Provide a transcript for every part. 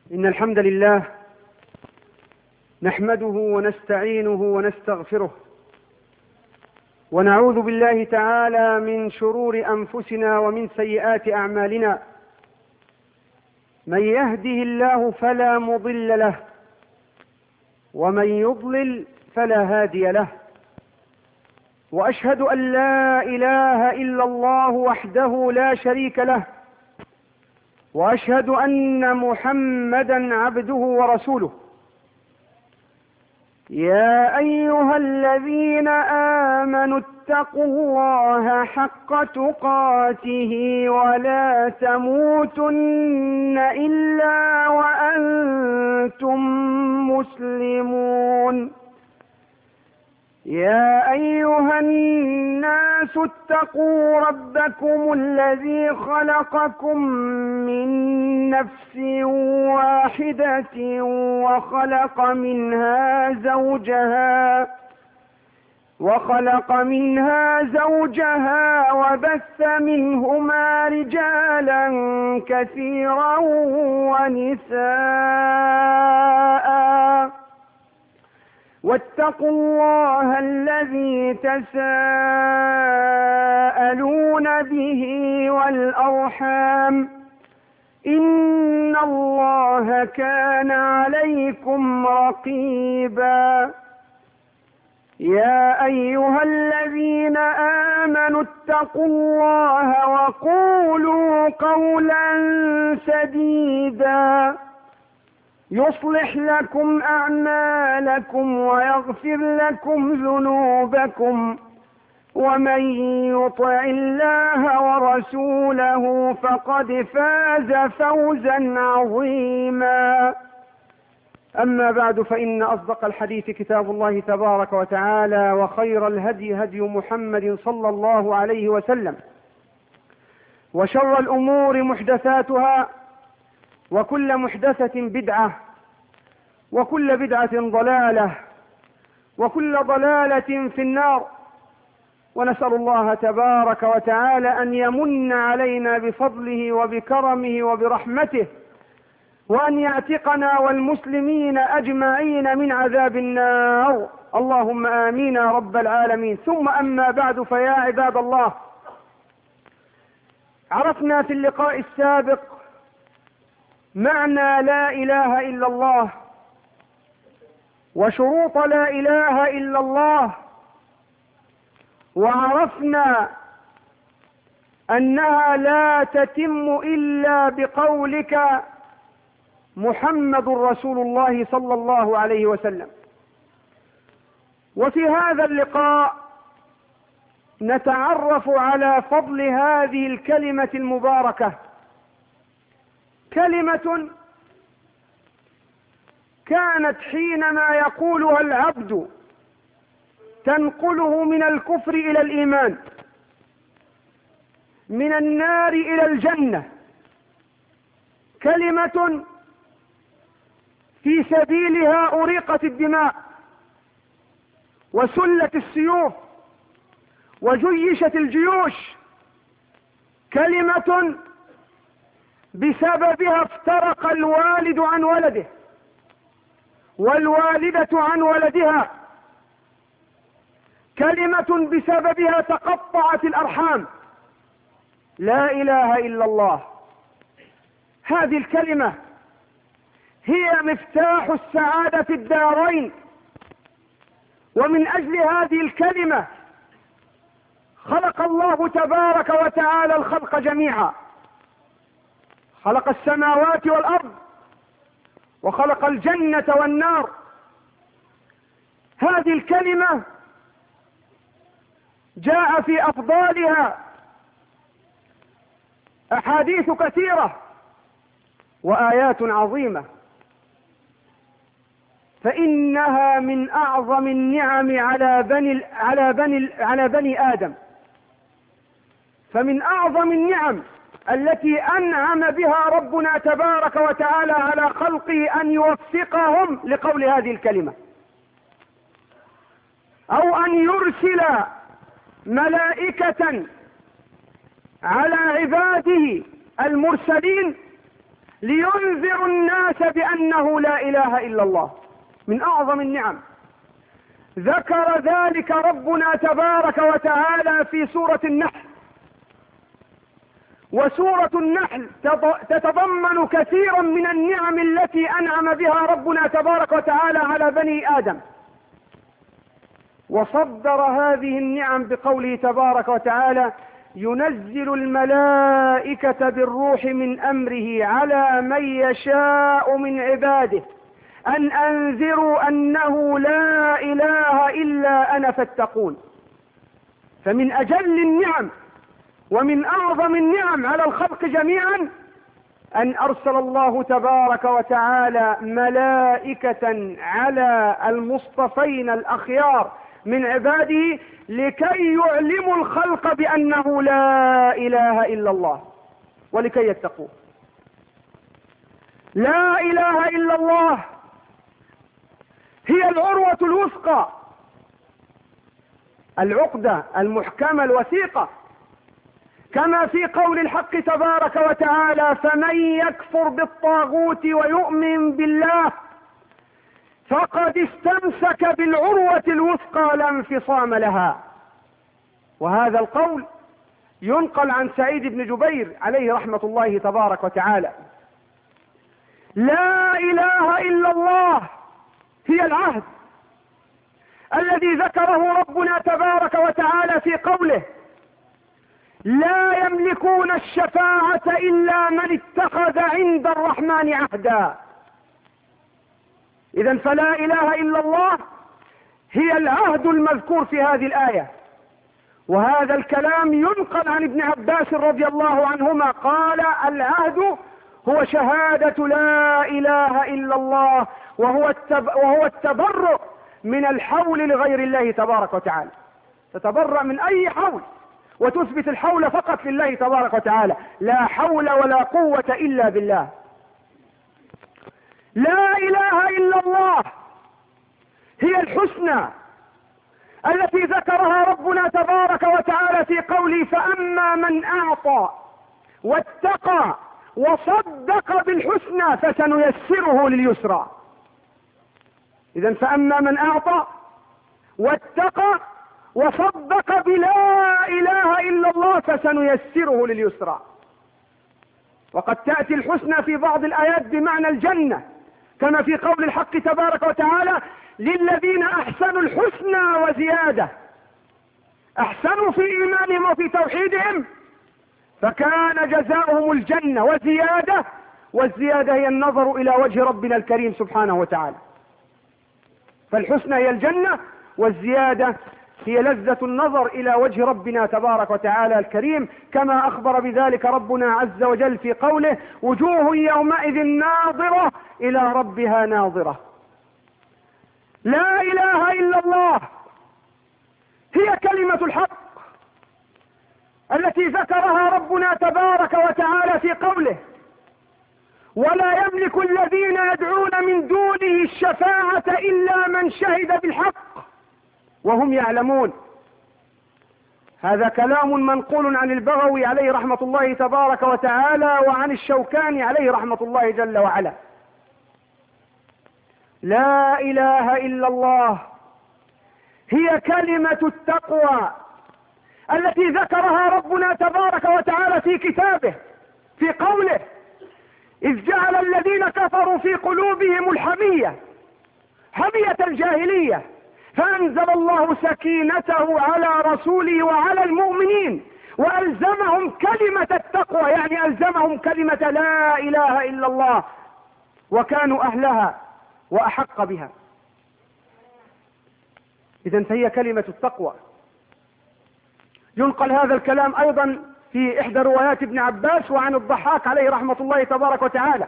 إن الحمد لله نحمده ونستعينه ونستغفره، ونعوذ بالله تعالى من شرور أنفسنا ومن سيئات أعمالنا. من يهده الله فلا مضل له، ومن يضلل فلا هادي له. وأشهد أن لا إله إلا الله وحده لا شريك له، وأشهد أن محمدا عبده ورسوله. يا أيها الذين آمنوا اتقوا الله حق تقاته ولا تموتن إلا وأنتم مسلمون. يا أيها الناس اتقوا ربكم الذي خلقكم من نفس واحدة وخلق منها زوجها وبث منهما رجالا كثيرا ونساء. واتقوا الله الذي تساءلون به والأرحام، إن الله كان عليكم رقيبا. يا أيها الذين آمنوا اتقوا الله وقولوا قولا سديدا يصلح لكم أعمالكم ويغفر لكم ذنوبكم، ومن يطع الله ورسوله فقد فاز فوزا عظيما. أما بعد، فإن أصدق الحديث كتاب الله تبارك وتعالى، وخير الهدي هدي محمد صلى الله عليه وسلم، وشر الأمور محدثاتها، وكل محدثة بدعة، وكل بدعة ضلالة، وكل ضلالة في النار. ونسأل الله تبارك وتعالى أن يمن علينا بفضله وبكرمه وبرحمته، وأن يعتقنا والمسلمين أجمعين من عذاب النار. اللهم آمين يا رب العالمين. ثم أما بعد، فيا عباد الله، عرفنا في اللقاء السابق معنى لا إله إلا الله وشروط لا إله إلا الله، وعرفنا أنها لا تتم إلا بقولك محمد رسول الله صلى الله عليه وسلم. وفي هذا اللقاء نتعرف على فضل هذه الكلمة المباركة، كلمة كانت حينما يقولها العبد تنقله من الكفر إلى الإيمان، من النار إلى الجنة، كلمة في سبيلها أريقت الدماء وسلت السيوف وجيشت الجيوش، كلمة بسببها افترق الوالد عن ولده والوالدة عن ولدها، كلمة بسببها تقطعت الأرحام. لا إله إلا الله. هذه الكلمة هي مفتاح السعادة في الدارين، ومن أجل هذه الكلمة خلق الله تبارك وتعالى الخلق جميعا، خلق السماوات والأرض، وخلق الجنة والنار. هذه الكلمة جاء في أفضالها أحاديث كثيرة وآيات عظيمة، فإنها من أعظم النعم على بني آدم. فمن أعظم النعم التي أنعم بها ربنا تبارك وتعالى على خلقه أن يوفقهم لقول هذه الكلمة، أو أن يرسل ملائكة على عباده المرسلين لينذروا الناس بأنه لا إله إلا الله، من أعظم النعم. ذكر ذلك ربنا تبارك وتعالى في سورة النحل، وسورة النحل تتضمن كثيرا من النعم التي أنعم بها ربنا تبارك وتعالى على بني آدم، وصدر هذه النعم بقوله تبارك وتعالى: ينزل الملائكة بالروح من أمره على من يشاء من عباده أن أنذروا أنه لا إله إلا أنا فاتقون. فمن أجل النعم ومن أعظم النعم على الخلق جميعا أن أرسل الله تبارك وتعالى ملائكة على المصطفين الأخيار من عباده لكي يعلموا الخلق بأنه لا إله إلا الله ولكي يتقوه. لا إله إلا الله هي العروة الوثقى، العقدة المحكمة الوثيقة، كما في قول الحق تبارك وتعالى: فمن يكفر بالطاغوت ويؤمن بالله فقد استمسك بالعروة الوثقى لا انفصام لها. وهذا القول ينقل عن سعيد بن جبير عليه رحمة الله تبارك وتعالى. لا إله إلا الله هي العهد الذي ذكره ربنا تبارك وتعالى في قوله: لا يملكون الشفاعة إلا من اتخذ عند الرحمن عهدا. إذن فلا إله إلا الله هي العهد المذكور في هذه الآية. وهذا الكلام ينقل عن ابن عباس رضي الله عنهما قال: العهد هو شهادة لا إله إلا الله، وهو التبرؤ من الحول لغير الله تبارك وتعالى. تتبرأ من أي حول وتثبت الحول فقط لله تبارك وتعالى، لا حول ولا قوة إلا بالله. لا إله إلا الله هي الحسنى التي ذكرها ربنا تبارك وتعالى في قوله: فأما من أعطى واتقى وصدق بالحسنى فسنيسره لليسرى. إذن فأما من أعطى واتقى وصدق بلا إله إلا الله فسنيسره لليسرى. وقد تأتي الحسنى في بعض الآيات بمعنى الجنة، كما في قول الحق تبارك وتعالى: للذين أحسنوا الحسنى وزيادة. أحسنوا في إيمانهم وفي توحيدهم فكان جزاؤهم الجنة وزيادة، والزيادة هي النظر إلى وجه ربنا الكريم سبحانه وتعالى. فالحسنى هي الجنة، والزيادة هي لذة النظر إلى وجه ربنا تبارك وتعالى الكريم، كما أخبر بذلك ربنا عز وجل في قوله: وجوه يومئذ ناظرة إلى ربها ناظرة. لا إله إلا الله هي كلمة الحق التي ذكرها ربنا تبارك وتعالى في قوله: ولا يملك الذين يدعون من دونه الشفاعة إلا من شهد بالحق وهم يعلمون. هذا كلام منقول عن البغوي عليه رحمة الله تبارك وتعالى وعن الشوكاني عليه رحمة الله جل وعلا. لا إله إلا الله هي كلمة التقوى التي ذكرها ربنا تبارك وتعالى في كتابه في قوله: إذ جعل الذين كفروا في قلوبهم الحمية، حمية الجاهلية، فأنزل الله سكينته على رسوله وعلى المؤمنين وألزمهم كلمة التقوى، يعني ألزمهم كلمة لا إله إلا الله، وكانوا أهلها وأحق بها. إذن فهي كلمة التقوى. ينقل هذا الكلام أيضا في إحدى روايات ابن عباس وعن الضحاك عليه رحمة الله تبارك وتعالى: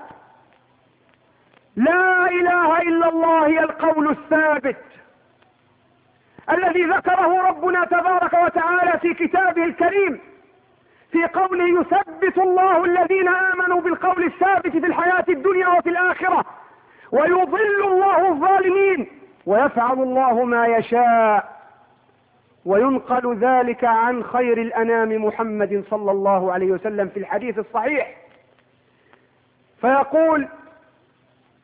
لا إله إلا الله هي القول الثابت الذي ذكره ربنا تبارك وتعالى في كتابه الكريم في قوله: يثبت الله الذين آمنوا بالقول الثابت في الحياة الدنيا وفي الآخرة ويضل الله الظالمين ويفعل الله ما يشاء. وينقل ذلك عن خير الأنام محمد صلى الله عليه وسلم في الحديث الصحيح، فيقول: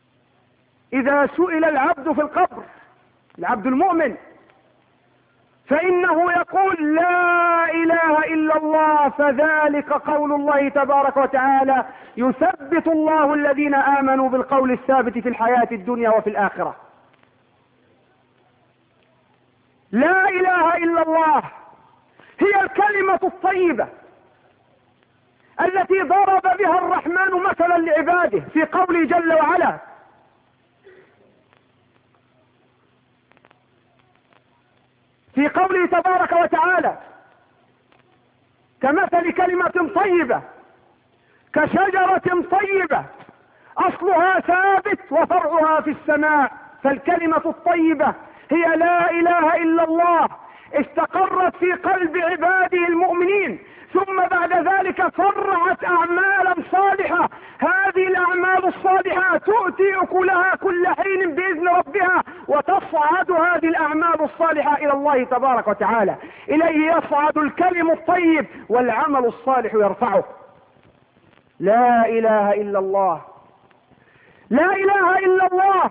إذا سئل العبد في القبر، العبد المؤمن، فإنه يقول لا إله إلا الله، فذلك قول الله تبارك وتعالى: يثبت الله الذين آمنوا بالقول الثابت في الحياة الدنيا وفي الآخرة. لا إله إلا الله هي الكلمة الطيبة التي ضرب بها الرحمن مثلا لعباده في قوله جل وعلا: في قوله تبارك وتعالى: كمثل كلمة طيبة كشجرة طيبة أصلها ثابت وفرعها في السماء. فالكلمة الطيبة هي لا إله إلا الله، استقرت في قلب عباده المؤمنين، ثم بعد ذلك فرعت أعمالا صالحة. هذه الأعمال الصالحة تؤتي أكلها كل حين بإذن ربها، وتصعد هذه الأعمال الصالحة إلى الله تبارك وتعالى. إليه يصعد الكلم الطيب والعمل الصالح يرفعه. لا إله إلا الله، لا إله إلا الله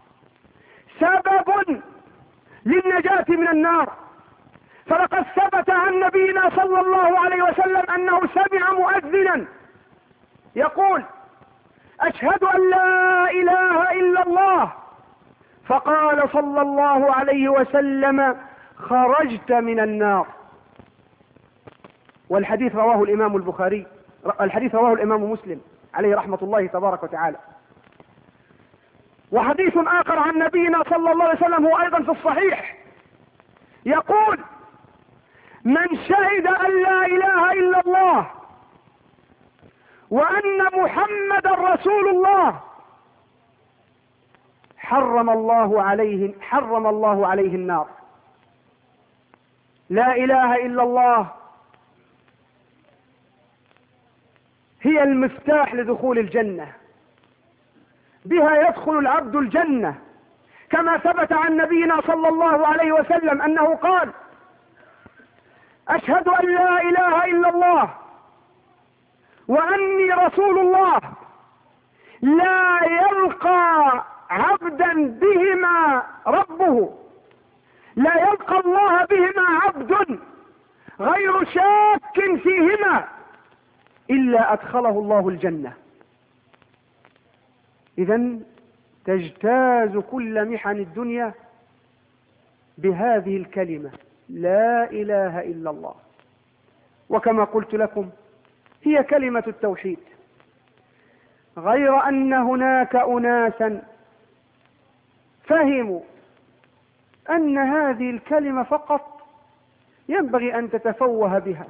سبب للنجاة من النار. فلقد ثبت عن نبينا صلى الله عليه وسلم أنه سمع مؤذنا يقول: أشهد أن لا إله إلا الله، فقال صلى الله عليه وسلم: خرجت من النار. والحديث رواه الإمام البخاري، الحديث رواه الإمام مسلم عليه رحمة الله تبارك وتعالى. وحديث آخر عن نبينا صلى الله عليه وسلم هو أيضا في الصحيح، يقول: من شهد أن لا إله إلا الله وأن محمدا رسول الله حرم الله عليه النار. لا إله إلا الله هي المفتاح لدخول الجنة، بها يدخل العبد الجنة، كما ثبت عن نبينا صلى الله عليه وسلم أنه قال: أشهد أن لا إله إلا الله وأني رسول الله، لا يلقى عبدا بهما ربه، لا يلقى الله بهما عبد غير شاك فيهما إلا أدخله الله الجنة. إذن تجتاز كل محن الدنيا بهذه الكلمة لا إله إلا الله. وكما قلت لكم هي كلمة التوحيد، غير أن هناك أناسا فهموا أن هذه الكلمة فقط ينبغي أن تتفوه بها،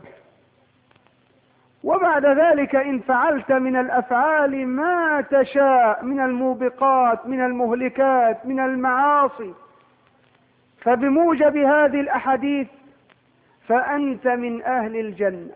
وبعد ذلك إن فعلت من الأفعال ما تشاء من الموبقات، من المهلكات، من المعاصي، فبموجب هذه الأحاديث فأنت من أهل الجنة.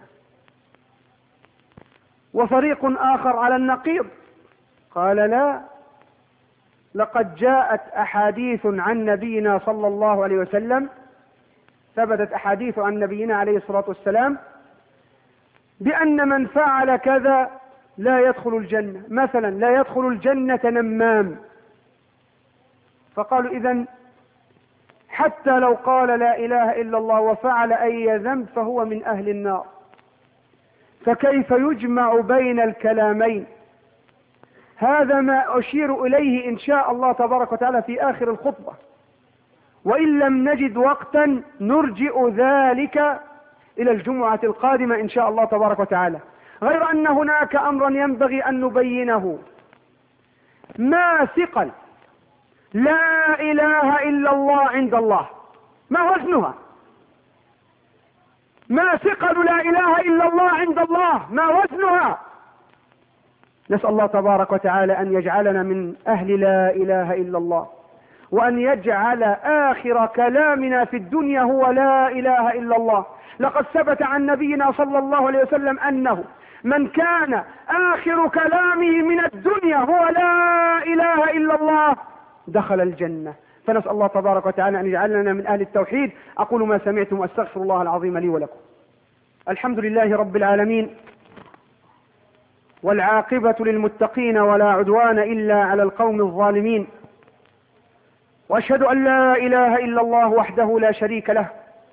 وفريق آخر على النقيض قال: لا، لقد جاءت أحاديث عن نبينا صلى الله عليه وسلم، ثبتت أحاديث عن نبينا عليه الصلاة والسلام بأن من فعل كذا لا يدخل الجنة. مثلا لا يدخل الجنة نمام، فقالوا: إذن حتى لو قال لا إله إلا الله وفعل أي ذنب فهو من أهل النار. فكيف يجمع بين الكلامين؟ هذا ما أشير إليه إن شاء الله تبارك وتعالى في آخر الخطبة، وإن لم نجد وقتا نرجئ ذلك إلى الجمعة القادمة إن شاء الله تبارك وتعالى. غير أن هناك أمرا ينبغي أن نبينه: ما ثقل لا إله إلا الله عند الله؟ ما وزنها؟ ما ثقل لا إله إلا الله عند الله؟ ما وزنها؟ نسأل الله تبارك وتعالى أن يجعلنا من أهل لا إله إلا الله، وأن يجعل آخر كلامنا في الدنيا هو لا إله إلا الله. لقد ثبت عن نبينا صلى الله عليه وسلم أنه من كان آخر كلامه من الدنيا هو لا إله إلا الله دخل الجنة. فنسأل الله تبارك وتعالى أن يجعلنا من أهل التوحيد. أقول ما سمعتم وأستغفر الله العظيم لي ولكم. الحمد لله رب العالمين، والعاقبة للمتقين ولا عدوان إلا على القوم الظالمين، وأشهد أن لا إله إلا الله وحده لا شريك له،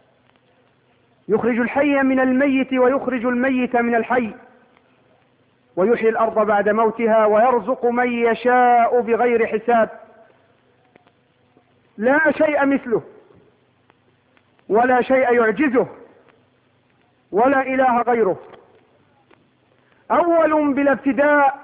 يخرج الحي من الميت ويخرج الميت من الحي، ويحيي الأرض بعد موتها، ويرزق من يشاء بغير حساب. لا شيء مثله ولا شيء يعجزه ولا إله غيره، أول بلا ابتداء،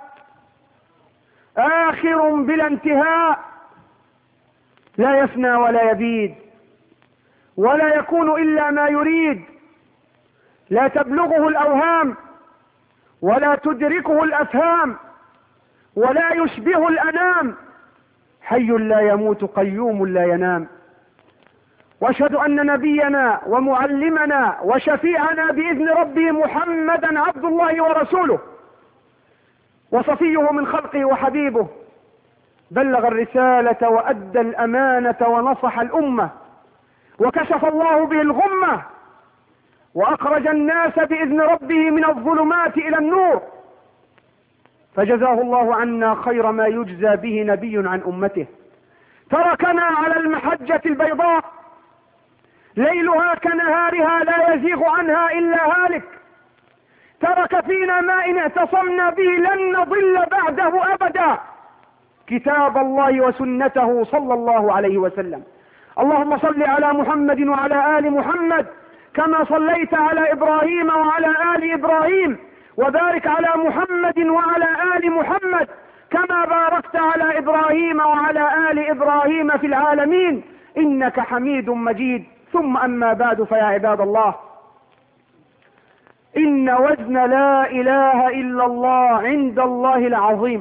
آخر بلا انتهاء، لا يفنى ولا يبيد ولا يكون إلا ما يريد، لا تبلغه الأوهام ولا تدركه الأفهام ولا يشبه الأنام، حي لا يموت قيوم لا ينام. واشهد أن نبينا ومعلمنا وشفيعنا بإذن ربه محمدا عبد الله ورسوله وصفيه من خلقه وحبيبه، بلغ الرسالة وأدى الأمانة ونصح الأمة، وكشف الله به الغمة، وأخرج الناس بإذن ربه من الظلمات إلى النور، فجزاه الله عنا خير ما يجزى به نبي عن أمته. تركنا على المحجة البيضاء ليلها كنهارها لا يزيغ عنها إلا هالك، ترك فينا ما إن اعتصمنا به لن نضل بعده أبدا، كتاب الله وسنته صلى الله عليه وسلم. اللهم صل على محمد وعلى آل محمد كما صليت على إبراهيم وعلى آل إبراهيم، وبارك على محمد وعلى آل محمد كما باركت على إبراهيم وعلى آل إبراهيم في العالمين إنك حميد مجيد. ثم أما بعد، فيا عباد الله، إن وزن لا إله إلا الله عند الله العظيم.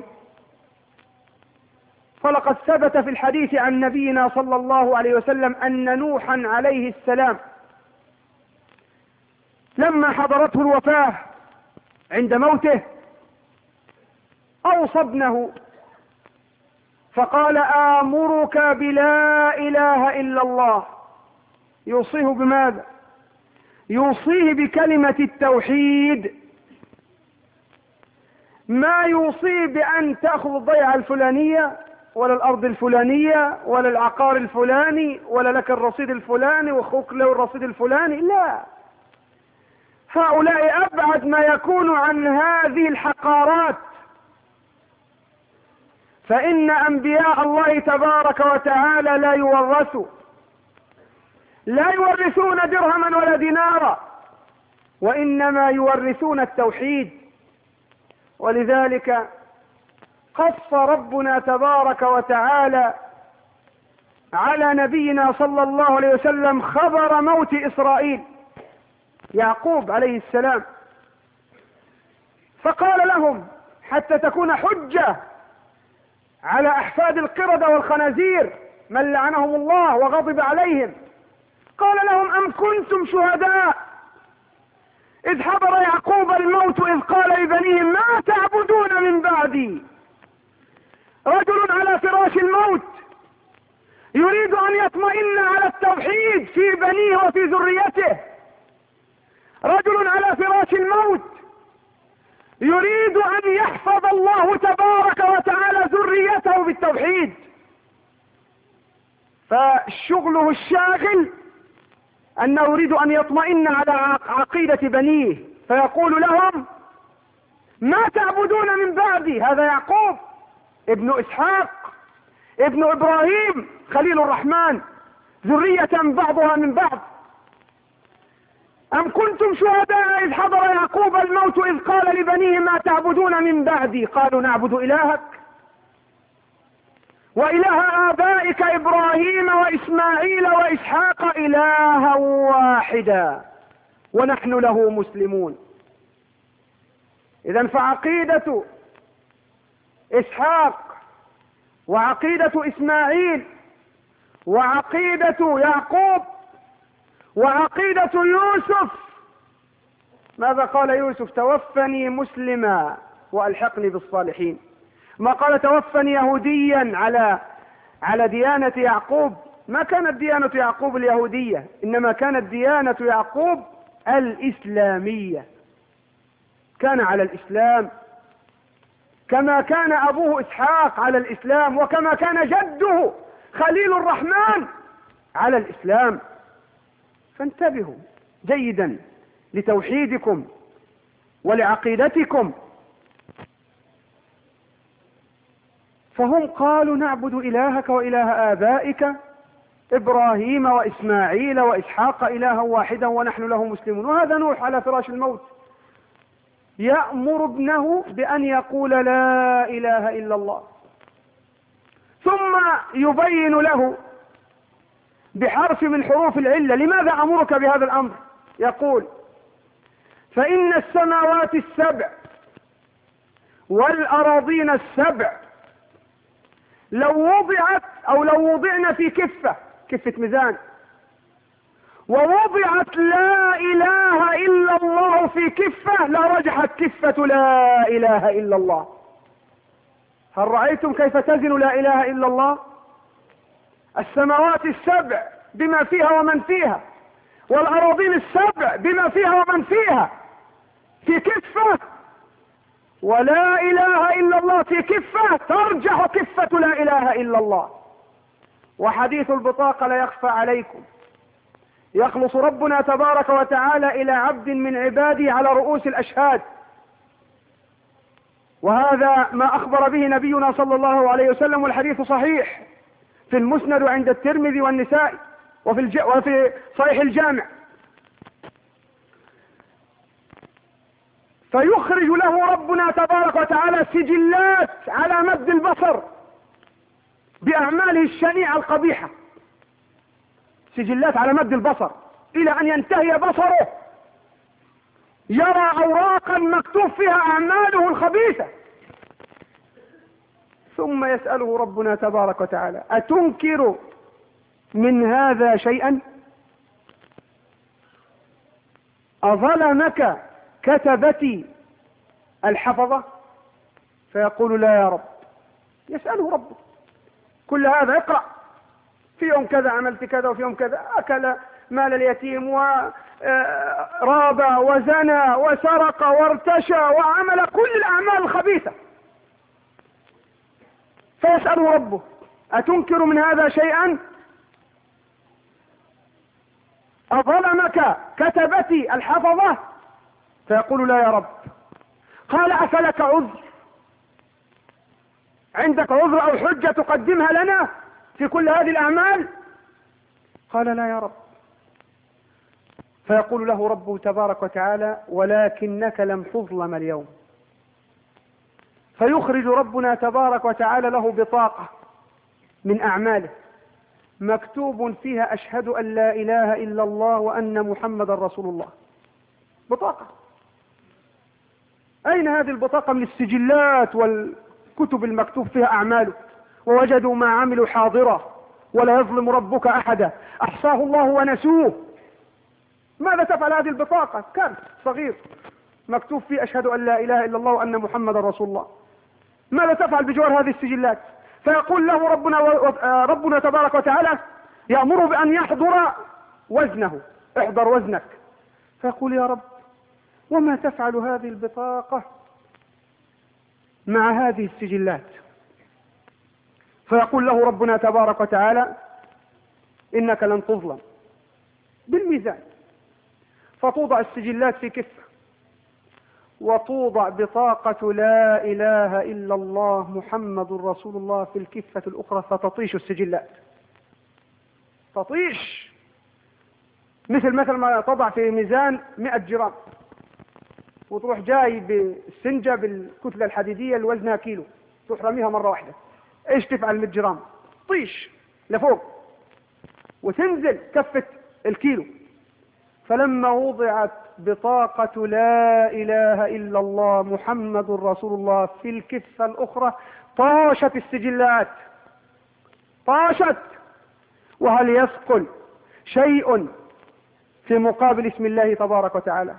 فلقد ثبت في الحديث عن نبينا صلى الله عليه وسلم أن نوحا عليه السلام لما حضرته الوفاة عند موته أوصى ابنه فقال: آمرك بلا إله إلا الله. يوصيه بماذا؟ يوصيه بكلمة التوحيد، ما يوصيه بأن تأخذ الضيعة الفلانية ولا الأرض الفلانية ولا العقار الفلاني ولا لك الرصيد الفلاني واخوك له الرصيد الفلاني، لا، هؤلاء أبعد ما يكون عن هذه الحقارات، فإن أنبياء الله تبارك وتعالى لا يورثون درهما ولا دينارا، وإنما يورثون التوحيد. ولذلك قص ربنا تبارك وتعالى على نبينا صلى الله عليه وسلم خبر موت إسرائيل يعقوب عليه السلام، فقال لهم حتى تكون حجة على أحفاد القردة والخنازير من لعنهم الله وغضب عليهم، قال لهم: أم كنتم شهداء إذ حضر يعقوب الموت إذ قال لبنيه ما تعبدون من بعدي؟ رجل على فراش الموت يريد أن يطمئن على التوحيد في بنيه وفي ذريته، رجل على فراش الموت يريد أن يحفظ الله تبارك وتعالى ذريته بالتوحيد، فشغله الشاغل أنه يريد أن يطمئن على عقيدة بنيه، فيقول لهم: ما تعبدون من بعدي؟ هذا يعقوب ابن إسحاق ابن إبراهيم خليل الرحمن، ذرية بعضها من بعض. أم كنتم شهداء إذ حضر يعقوب الموت إذ قال لبنيه ما تعبدون من بعدي؟ قالوا: نعبد إلهك وإله آبائك إبراهيم وإسماعيل وإسحاق إلها واحدا ونحن له مسلمون. إذن فعقيدة إسحاق وعقيدة إسماعيل وعقيدة يعقوب وعقيدة يوسف، ماذا قال يوسف؟ توفني مسلما وألحقني بالصالحين. ما قال توفني يهوديا على ديانة يعقوب، ما كانت ديانة يعقوب اليهودية، إنما كانت ديانة يعقوب الإسلامية، كان على الإسلام كما كان أبوه إسحاق على الإسلام، وكما كان جده خليل الرحمن على الإسلام. فانتبهوا جيدا لتوحيدكم ولعقيدتكم. فهم قالوا نعبد إلهك وإله آبائك إبراهيم وإسماعيل وإسحاق إلها واحدا ونحن له مسلمون. وهذا نوح على فراش الموت يأمر ابنه بأن يقول لا إله إلا الله، ثم يبين له بحرف من حروف العلة لماذا أمرك بهذا الأمر. يقول فإن السماوات السبع والأراضين السبع لو وضعت أو لو وضعنا في كفة ميزان ووضعت لا إله إلا الله في كفة لرجحت كفة لا إله إلا الله. هل رأيتم كيف تزن لا إله إلا الله؟ السماوات السبع بما فيها ومن فيها، والأراضين السبع بما فيها ومن فيها في كفة، ولا إله إلا الله في كفة ترجح كفة لا إله إلا الله. وحديث البطاقة لا يخفى عليكم، يخلص ربنا تبارك وتعالى إلى عبد من عباده على رؤوس الأشهاد، وهذا ما أخبر به نبينا صلى الله عليه وسلم، والحديث صحيح في المسند عند الترمذي والنسائي وفي صحيح الجامع. فيخرج له ربنا تبارك وتعالى سجلات على مد البصر بأعماله الشنيعة القبيحة، سجلات على مد البصر إلى أن ينتهي بصره يرى أوراقا مكتوب فيها أعماله الخبيثة. ثم يسأله ربنا تبارك وتعالى أتنكر من هذا شيئا؟ أظلمك كتبتي الحفظة؟ فيقول لا يا رب. يسأله ربه كل هذا، اقرأ في يوم كذا عملت كذا، وفي يوم كذا أكل مال اليتيم وراب وزنى وسرق وارتشى وعمل كل الأعمال الخبيثة. فيسأله ربه أتنكر من هذا شيئا؟ أظلمك كتبتي الحفظة؟ فيقول لا يا رب. قال أفلك عذر؟ عندك عذر أو حجة تقدمها لنا في كل هذه الأعمال؟ قال لا يا رب. فيقول له ربه تبارك وتعالى ولكنك لم تظلم اليوم. فيخرج ربنا تبارك وتعالى له بطاقة من أعماله مكتوب فيها أشهد أن لا إله إلا الله وأن محمد رسول الله. بطاقة. أين هذه البطاقة من السجلات والكتب المكتوب فيها أعماله؟ ووجدوا ما عملوا حاضرة ولا يظلم ربك أحدا، أحصاه الله ونسوه. ماذا تفعل هذه البطاقة؟ كرت صغير مكتوب فيه أشهد أن لا إله إلا الله وأن محمد رسول الله. ماذا تفعل بجوار هذه السجلات؟ فيقول له ربنا تبارك وتعالى يأمره بأن يحضر وزنه، احضر وزنك. فيقول يا رب وما تفعل هذه البطاقة مع هذه السجلات؟ فيقول له ربنا تبارك وتعالى إنك لن تظلم بالميزان. فتوضع السجلات في كفة، وتوضع بطاقة لا إله إلا الله محمد رسول الله في الكفة الأخرى، فتطيش السجلات، تطيش مثل ما تضع في ميزان 100 جرام، وتروح جاي بالسنجة بالكتلة الحديدية اللي وزنها كيلو، تروح رميها مرة واحدة. ايش تفعل 100 جرام؟ طيش لفوق وتنزل كفة الكيلو. فلما وضعت بطاقة لا إله إلا الله محمد رسول الله في الكفة الأخرى طاشت السجلات، طاشت. وهل يثقل شيء في مقابل اسم الله تبارك وتعالى؟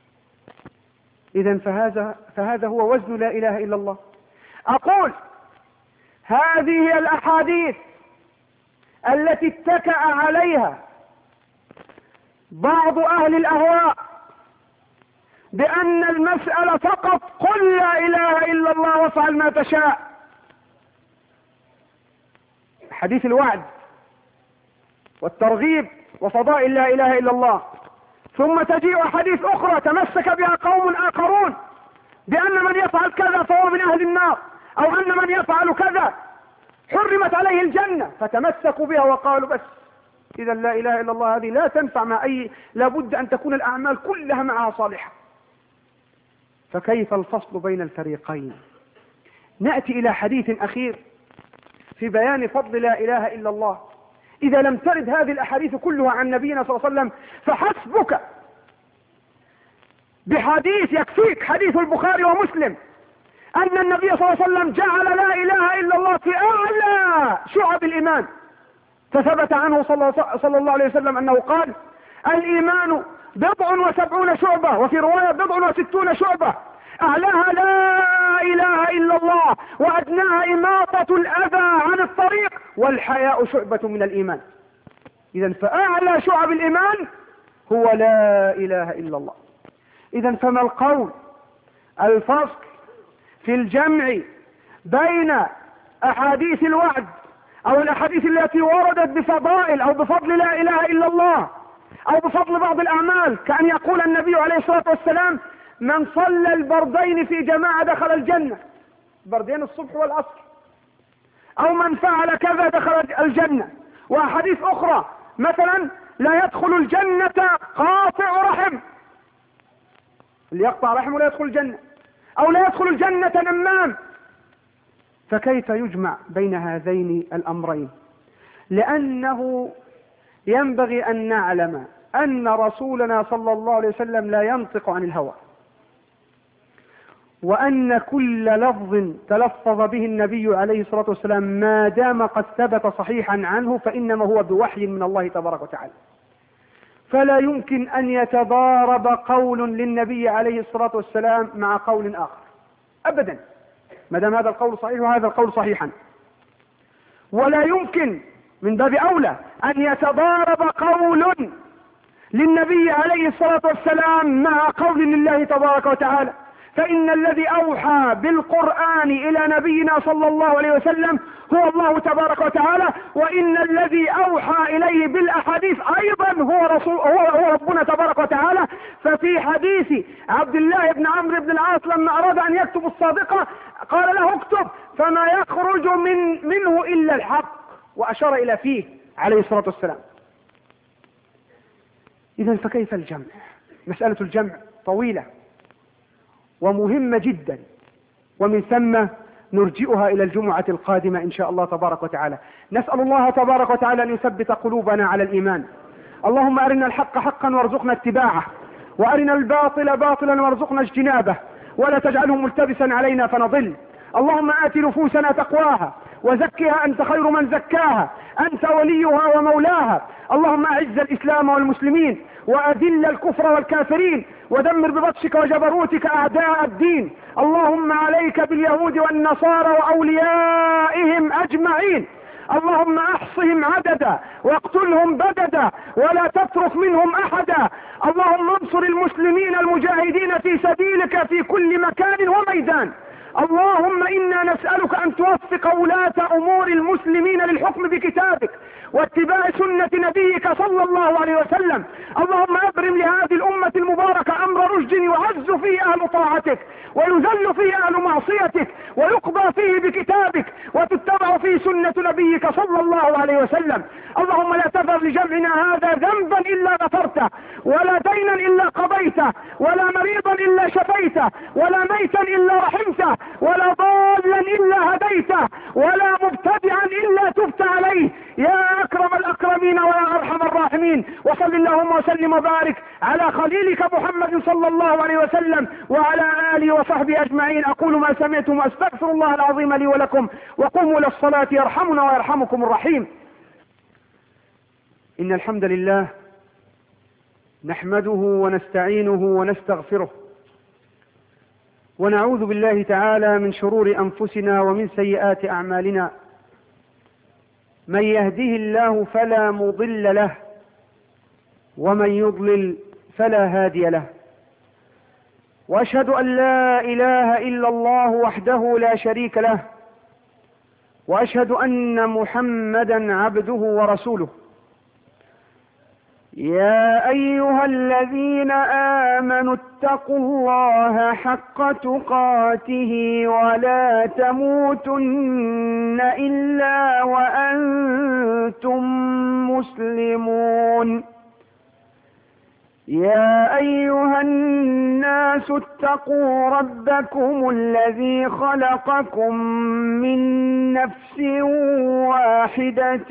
إذن فهذا هو وزن لا إله إلا الله. أقول هذه هي الأحاديث التي اتكأ عليها بعض أهل الأهواء بأن المسألة فقط قل لا إله إلا الله وافعل ما تشاء. حديث الوعد والترغيب وفضائل لا إله إلا الله، ثم تجيء أحاديث أخرى تمسك بها قوم آخرون بأن من يفعل كذا فهو من أهل النار، أو أن من يفعل كذا حرمت عليه الجنة، فتمسكوا بها وقالوا بس إذا لا إله إلا الله هذه لا تنفع مع لابد أن تكون الأعمال كلها معها صالحة. فكيف الفصل بين الفريقين؟ نأتي إلى حديث أخير في بيان فضل لا إله إلا الله. إذا لم ترد هذه الأحاديث كلها عن نبينا صلى الله عليه وسلم فحسبك بحديث يكفيك حديث البخاري ومسلم أن النبي صلى الله عليه وسلم جعل لا إله إلا الله في أعلى شعب الإيمان، فثبت عنه صلى الله عليه وسلم أنه قال: الإيمان 70 شعبة، وفي رواية 60 شعبة، أعلاها لا إله إلا الله، وأدناها إماطة الأذى عن الطريق، والحياء شعبة من الإيمان. إذن فأعلى شعب الإيمان هو لا إله إلا الله. إذن فما القول الفصل في الجمع بين أحاديث الوعد أو الأحاديث التي وردت بفضائل أو بفضل لا إله إلا الله أو بفضل بعض الأعمال، كأن يقول النبي عليه الصلاة والسلام: من صلى البردين في جماعة دخل الجنة، بردين الصبح والعصر، أو من فعل كذا دخل الجنة. وأحاديث أخرى مثلا: لا يدخل الجنة قاطع رحم، اللي يقطع رحمه لا يدخل الجنة، أو لا يدخل الجنة نمام. فكيف يجمع بين هذين الأمرين؟ لأنه ينبغي أن نعلم أن رسولنا صلى الله عليه وسلم لا ينطق عن الهوى، وأن كل لفظ تلفظ به النبي عليه الصلاة والسلام ما دام قد ثبت صحيحا عنه فإنما هو بوحي من الله تبارك وتعالى، فلا يمكن أن يتضارب قول للنبي عليه الصلاة والسلام مع قول آخر أبدا، ما دام هذا القول صحيح وهذا القول صحيحا. ولا يمكن من باب أولى أن يتضارب قول للنبي عليه الصلاة والسلام مع قول لله تبارك وتعالى، فإن الذي أوحى بالقرآن إلى نبينا صلى الله عليه وسلم هو الله تبارك وتعالى، وإن الذي أوحى إليه بالأحاديث أيضا هو ربنا تبارك وتعالى. ففي حديث عبد الله بن عمرو بن العاص لما أراد أن يكتب الصادقة قال له: اكتب، فما يخرج منه إلا الحق، وأشار إلى فيه عليه الصلاة والسلام. إذن فكيف الجمع؟ مسألة الجمع طويلة ومهمة جدا، ومن ثم نرجئها إلى الجمعة القادمة إن شاء الله تبارك وتعالى. نسأل الله تبارك وتعالى أن يثبت قلوبنا على الإيمان. اللهم أرنا الحق حقا وارزقنا اتباعه، وأرنا الباطل باطلا وارزقنا اجتنابه، ولا تجعله ملتبسا علينا فنضل. اللهم آت نفوسنا تقواها وزكها أنت خير من زكاها، أنت وليها ومولاها. اللهم أعز الإسلام والمسلمين، وأذل الكفر والكافرين، ودمر ببطشك وجبروتك أعداء الدين. اللهم عليك باليهود والنصارى وأوليائهم أجمعين. اللهم احصهم عددا واقتلهم بددا ولا تترك منهم أحدا. اللهم انصر المسلمين المجاهدين في سبيلك في كل مكان وميدان. اللهم إنا نسألك أن توفق ولاة أمور المسلمين للحكم بكتابك واتباع سنة نبيك صلى الله عليه وسلم. اللهم أبرم لهذه الأمة المباركة أمر رشد يعز فيه أهل طاعتك ويذل فيه أهل معصيتك ويقضى فيه بكتابك وتتبع فيه سنة نبيك صلى الله عليه وسلم. اللهم لا تذر لجمعنا هذا ذنبا إلا غفرته، ولا دينا إلا قضيته، ولا مريضا إلا شفيته، ولا ميتا إلا رحمته، ولا ضالا إلا هديته، ولا مبتدعا إلا تبت عليه يا أكرم الأكرمين ويا أرحم الراحمين. وصل اللهم وسلم وبارك على خليلك محمد صلى الله عليه وسلم وعلى آله وصحبه أجمعين. أقول ما سمعتم وأستغفر الله العظيم لي ولكم، وقوموا للصلاة يرحمنا ويرحمكم الرحيم. إن الحمد لله نحمده ونستعينه ونستغفره، ونعوذ بالله تعالى من شرور أنفسنا ومن سيئات أعمالنا. من يهده الله فلا مضل له، ومن يضلل فلا هادي له. وأشهد أن لا إله إلا الله وحده لا شريك له، وأشهد أن محمدا عبده ورسوله. يا أيها الذين آمنوا اتقوا الله حق تقاته ولا تموتن إلا وأنتم مسلمون. يا أيها الناس اتقوا ربكم الذي خلقكم من نفس واحدة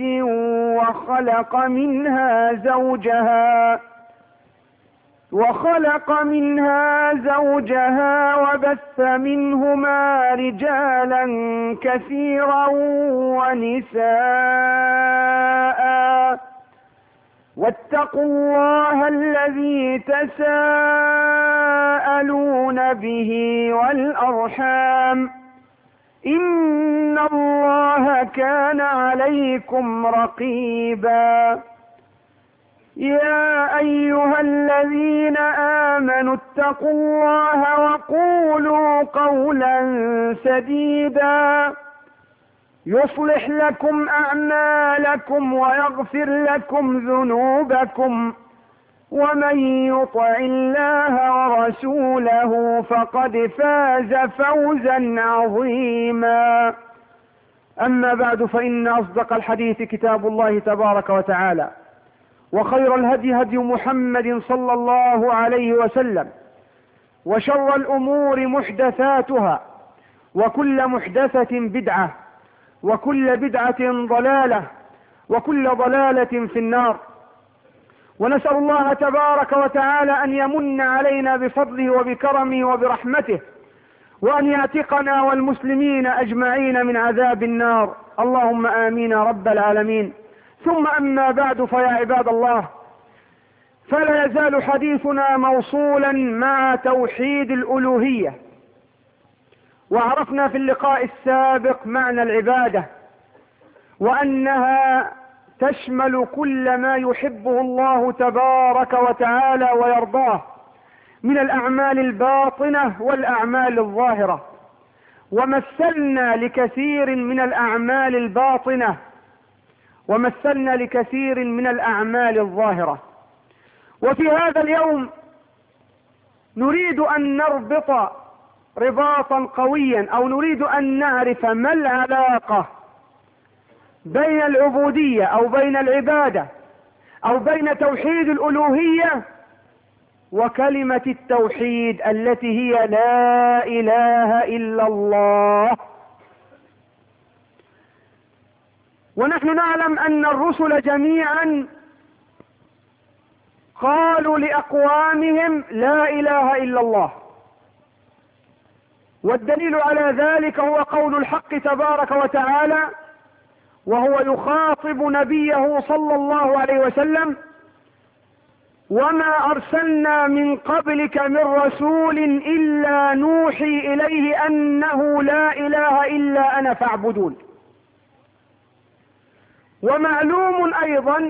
وخلق منها زوجها وبث منهما رجالا كثيرا ونساء، واتقوا الله الذي تساءلون به والأرحام، إن الله كان عليكم رقيبا. يا أيها الذين آمنوا اتقوا الله وقولوا قولا سديدا يصلح لكم أعمالكم ويغفر لكم ذنوبكم، ومن يطع الله ورسوله فقد فاز فوزا عظيما. أما بعد، فإن أصدق الحديث كتاب الله تبارك وتعالى، وخير الهدي هدي محمد صلى الله عليه وسلم، وشر الأمور محدثاتها، وكل محدثة بدعة، وكل بدعة ضلالة، وكل ضلالة في النار. ونسأل الله تبارك وتعالى أن يمن علينا بفضله وبكرمه وبرحمته، وأن يعتقنا والمسلمين أجمعين من عذاب النار، اللهم آمين رب العالمين. ثم أما بعد، فيا عباد الله، فلا يزال حديثنا موصولا مع توحيد الألوهية. وعرفنا في اللقاء السابق معنى العبادة، وأنها تشمل كل ما يحبه الله تبارك وتعالى ويرضاه من الأعمال الباطنة والأعمال الظاهرة. ومثلنا لكثير من الأعمال الباطنة، ومثلنا لكثير من الأعمال الظاهرة. وفي هذا اليوم نريد أن نربط رباطا قويا، أو نريد أن نعرف ما العلاقة بين العبودية أو بين العبادة أو بين توحيد الألوهية وكلمة التوحيد التي هي لا إله إلا الله. ونحن نعلم أن الرسل جميعا قالوا لأقوامهم لا إله إلا الله، والدليل على ذلك هو قول الحق تبارك وتعالى وهو يخاطب نبيه صلى الله عليه وسلم: وما أرسلنا من قبلك من رسول إلا نوحي إليه أنه لا إله إلا أنا فاعبدون. ومعلوم أيضا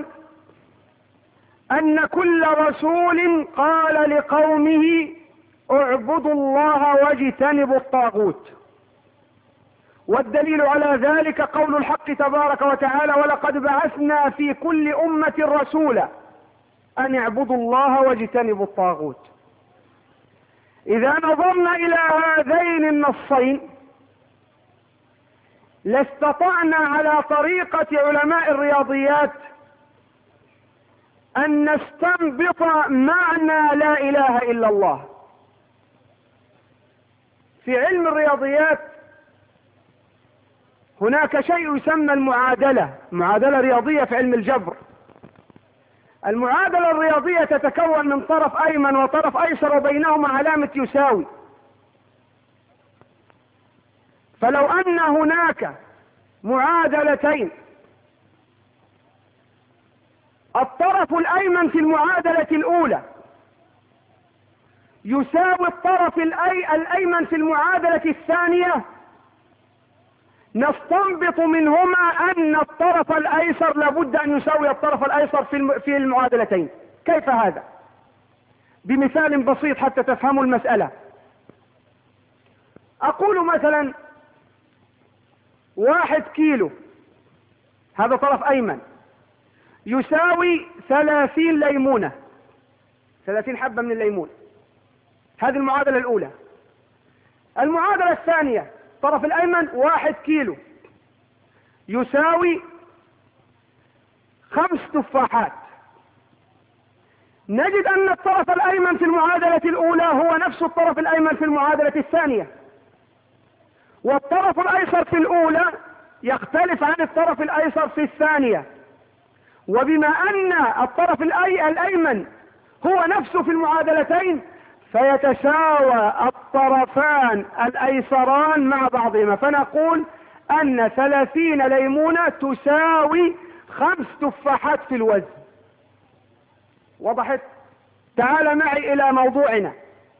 أن كل رسول قال لقومه اعبدوا الله واجتنبوا الطاغوت، والدليل على ذلك قول الحق تبارك وتعالى: ولقد بعثنا في كل أمة رسولا أن اعبدوا الله واجتنبوا الطاغوت. إذا نظرنا إلى هذين النصين لاستطعنا على طريقة علماء الرياضيات أن نستنبط معنى لا إله إلا الله. في علم الرياضيات هناك شيء يسمى معادلة رياضية في علم الجبر. المعادلة الرياضية تتكون من طرف أيمن وطرف أيسر وبينهما علامة يساوي. فلو أن هناك معادلتين، الطرف الأيمن في المعادلة الأولى يساوي الطرف الأيمن في المعادلة الثانية، نستنبط منهما أن الطرف الأيسر لابد أن يساوي الطرف الأيسر في المعادلتين. كيف هذا؟ بمثال بسيط حتى تفهموا المسألة. أقول مثلا 1 كيلو، هذا طرف أيمن، يساوي 30 ليمونة، 30 حبة من الليمون. هذه المعادلة الأولى. المعادلة الثانية، الطرف الأيمن 1 كيلو يساوي 5 تفاحات. نجد أن الطرف الأيمن في المعادلة الأولى هو نفس الطرف الأيمن في المعادلة الثانية، والطرف الأيسر في الأولى يختلف عن الطرف الأيسر في الثانية. وبما أن الطرف الأيمن هو نفسه في المعادلتين، فيتساوى الطرفان الأيسران مع بعضهما، فنقول أن 30 ليمونة تساوي 5 تفاحات في الوزن. وضحت؟ تعال معي إلى موضوعنا.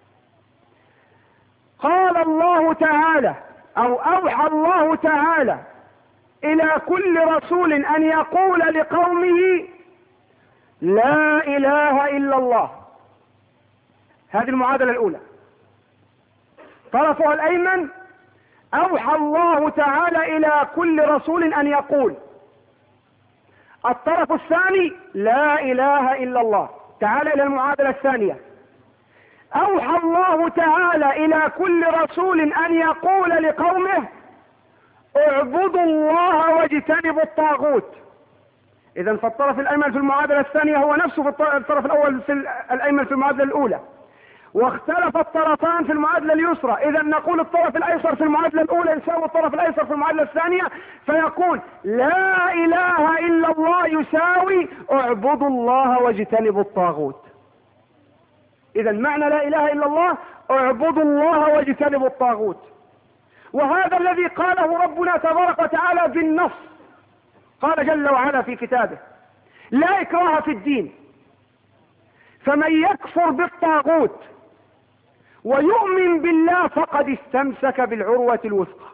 قال الله تعالى، أو أوحى الله تعالى إلى كل رسول أن يقول لقومه لا إله إلا الله. هذه المعادلة الأولى، طرفها الأيمن أوحى الله تعالى إلى كل رسول أن يقول. الطرف الثاني لا إله إلا الله. تعال إلى المعادلة الثانية. أوحى الله تعالى إلى كل رسول أن يقول لقومه اعبدوا الله واجتنبوا الطاغوت. إذا فالطرف الأيمن في المعادلة الثانية هو نفسه في الطرف الأول في الأيمن في المعادلة الأولى، واختلف الطرفان في المعادلة اليسرى. إذا نقول الطرف الأيسر في المعادلة الأولى يساوي الطرف الأيسر في المعادلة الثانية، فيكون لا إله إلا الله يساوي اعبدوا الله واجتنبوا الطاغوت. إذا معنى لا إله إلا الله اعبدوا الله واجتنبوا الطاغوت. وهذا الذي قاله ربنا تبارك وتعالى بالنص. قال جل وعلا في كتابه لا إكراه في الدين، فمن يكفر بالطاغوت ويؤمن بالله فقد استمسك بالعروة الوثقى.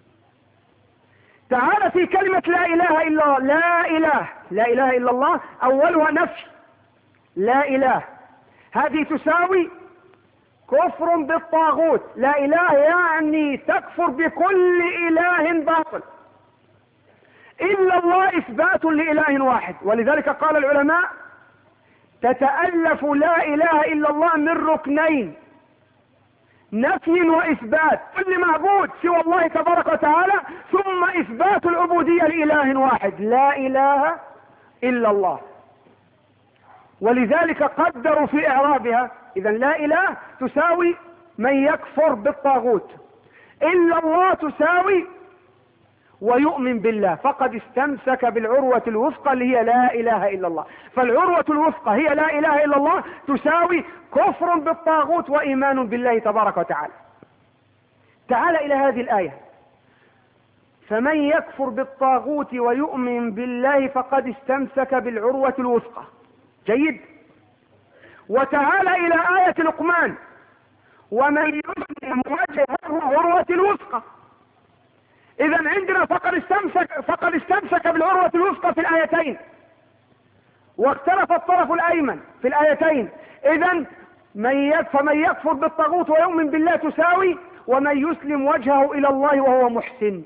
تعالى في كلمة لا إله إلا الله. لا إله إلا الله أولها نفي لا إله، هذه تساوي كفر بالطاغوت. لا إله يعني تكفر بكل إله باطل، إلا الله إثبات لإله واحد. ولذلك قال العلماء تتألف لا إله إلا الله من ركنين، نفي وإثبات كل معبود سوى الله تبارك وتعالى، ثم إثبات العبودية لإله واحد لا إله إلا الله. ولذلك قدروا في إعرابها. إذا لا إله تساوي من يكفر بالطاغوت، إلا الله تساوي ويؤمن بالله فقد استمسك بالعروة الوثقى اللي هي لا إله إلا الله. فالعروة الوثقى هي لا إله إلا الله تساوي كفر بالطاغوت وإيمان بالله تبارك وتعالى. تعال إلى هذه الآية فمن يكفر بالطاغوت ويؤمن بالله فقد استمسك بالعروة الوثقى. جيد. وتعال إلى آية لقمان ومن يسلم وجهه عروة الوثقى. إذا عندنا فقد استمسك بالعروة الوثقى في الآيتين، واختلف الطرف الأيمن في الآيتين. إذا فمن يكفر بالطاغوت ويؤمن بالله تساوي ومن يسلم وجهه إلى الله وهو محسن.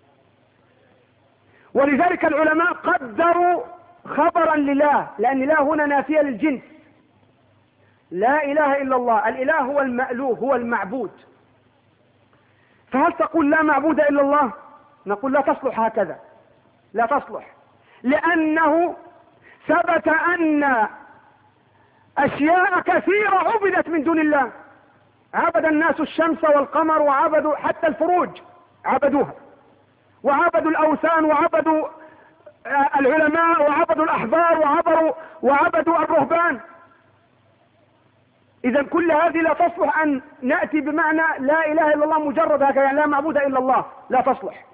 ولذلك العلماء قدروا خبرا لله، لأن لا هنا نافية للجنس. لا إله إلا الله، الإله هو المألوه هو المعبود. فهل تقول لا معبود إلا الله؟ نقول لا تصلح هكذا، لا تصلح، لأنه ثبت أن أشياء كثيرة عبدت من دون الله. عبد الناس الشمس والقمر، وعبدوا حتى الفروج عبدوها، وعبدوا الأوثان، وعبدوا العلماء، وعبدوا الأحبار، وعبدوا الرهبان. إذا كل هذه لا تصلح أن نأتي بمعنى لا إله إلا الله مجرد هكذا، يعني لا معبود إلا الله، لا تصلح.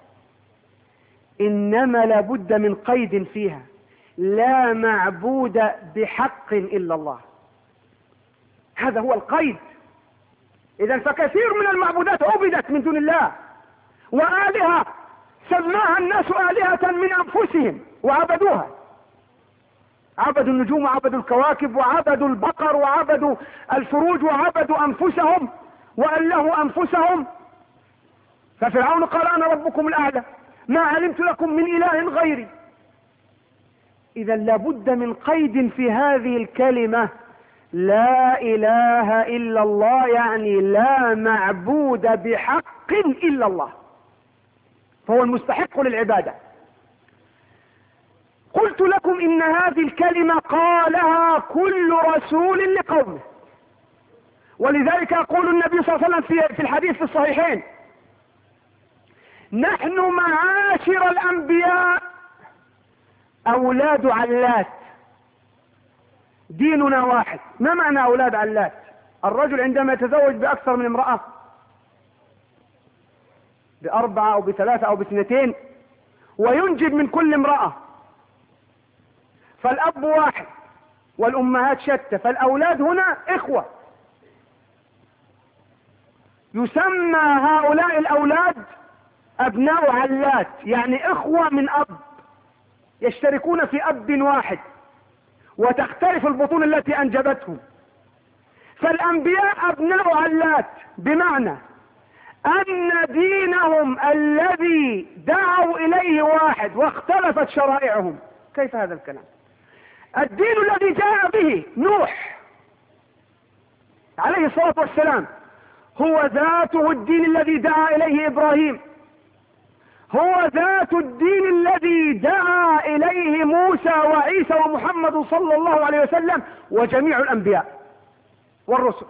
إنما لابد من قيد فيها، لا معبود بحق إلا الله. هذا هو القيد. إذا فكثير من المعبودات عبدت من دون الله، وآلهة سماها الناس آلهة من أنفسهم وعبدوها. عبدوا النجوم وعبدوا الكواكب وعبدوا البقر وعبدوا الفروج وعبدوا أنفسهم وألهوا أنفسهم. ففرعون قال أنا ربكم الأعلى. ما علمت لكم من إله غيري. إذا لابد من قيد في هذه الكلمة، لا إله إلا الله، يعني لا معبود بحق إلا الله، فهو المستحق للعبادة. قلت لكم إن هذه الكلمة قالها كل رسول لقومه، ولذلك يقول النبي صلى الله عليه وسلم في الحديث في الصحيحين: نحن معاشر الأنبياء أولاد علات، ديننا واحد. ما معنى أولاد علات؟ الرجل عندما يتزوج بأكثر من امرأة، بأربعة أو بثلاثة أو باثنتين، وينجب من كل امرأة، فالأب واحد والأمهات شتى، فالأولاد هنا إخوة. يسمى هؤلاء الأولاد أبناء علات، يعني إخوة من أب، يشتركون في أب واحد، وتختلف البطون التي أنجبتهم. فالأنبياء أبناء علات، بمعنى أن دينهم الذي دعوا إليه واحد واختلفت شرائعهم. كيف هذا الكلام؟ الدين الذي جاء به نوح عليه الصلاة والسلام هو ذاته الدين الذي دعا إليه إبراهيم، هو ذات الدين الذي دعا إليه موسى وعيسى ومحمد صلى الله عليه وسلم وجميع الأنبياء والرسل،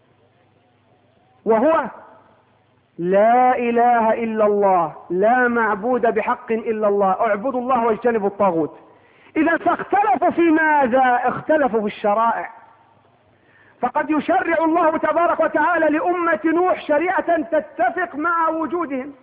وهو لا إله إلا الله، لا معبود بحق إلا الله، اعبدوا الله واجتنبوا الطاغوت. إذا فاختلفوا في ماذا؟ اختلفوا في الشرائع. فقد يشرع الله تبارك وتعالى لأمة نوح شريعة تتفق مع وجودهم،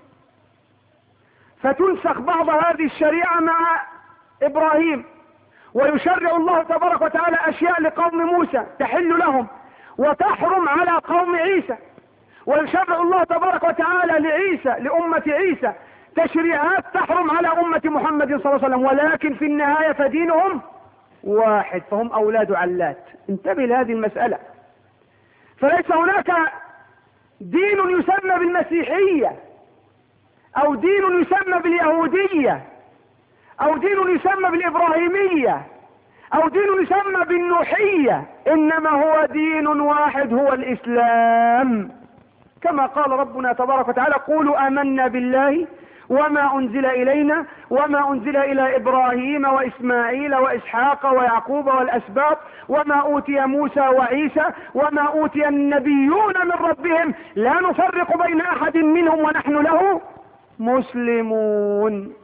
فتنسخ بعض هذه الشريعة مع إبراهيم، ويشرع الله تبارك وتعالى أشياء لقوم موسى تحل لهم وتحرم على قوم عيسى، ويشرع الله تبارك وتعالى لعيسى لأمة عيسى تشريعات تحرم على أمة محمد صلى الله عليه وسلم، ولكن في النهاية فدينهم واحد، فهم أولاد علات. انتبه لهذه المسألة. فليس هناك دين يسمى بالمسيحية، أو دين يسمى باليهودية، أو دين يسمى بالإبراهيمية، أو دين يسمى بالنوحية، إنما هو دين واحد، هو الإسلام. كما قال ربنا تبارك وتعالى: قولوا آمنا بالله وما أنزل إلينا وما أنزل إلى إبراهيم وإسماعيل وإسحاق ويعقوب والأسباط وما أوتي موسى وعيسى وما أوتي النبيون من ربهم لا نفرق بين أحد منهم ونحن له مسلمون.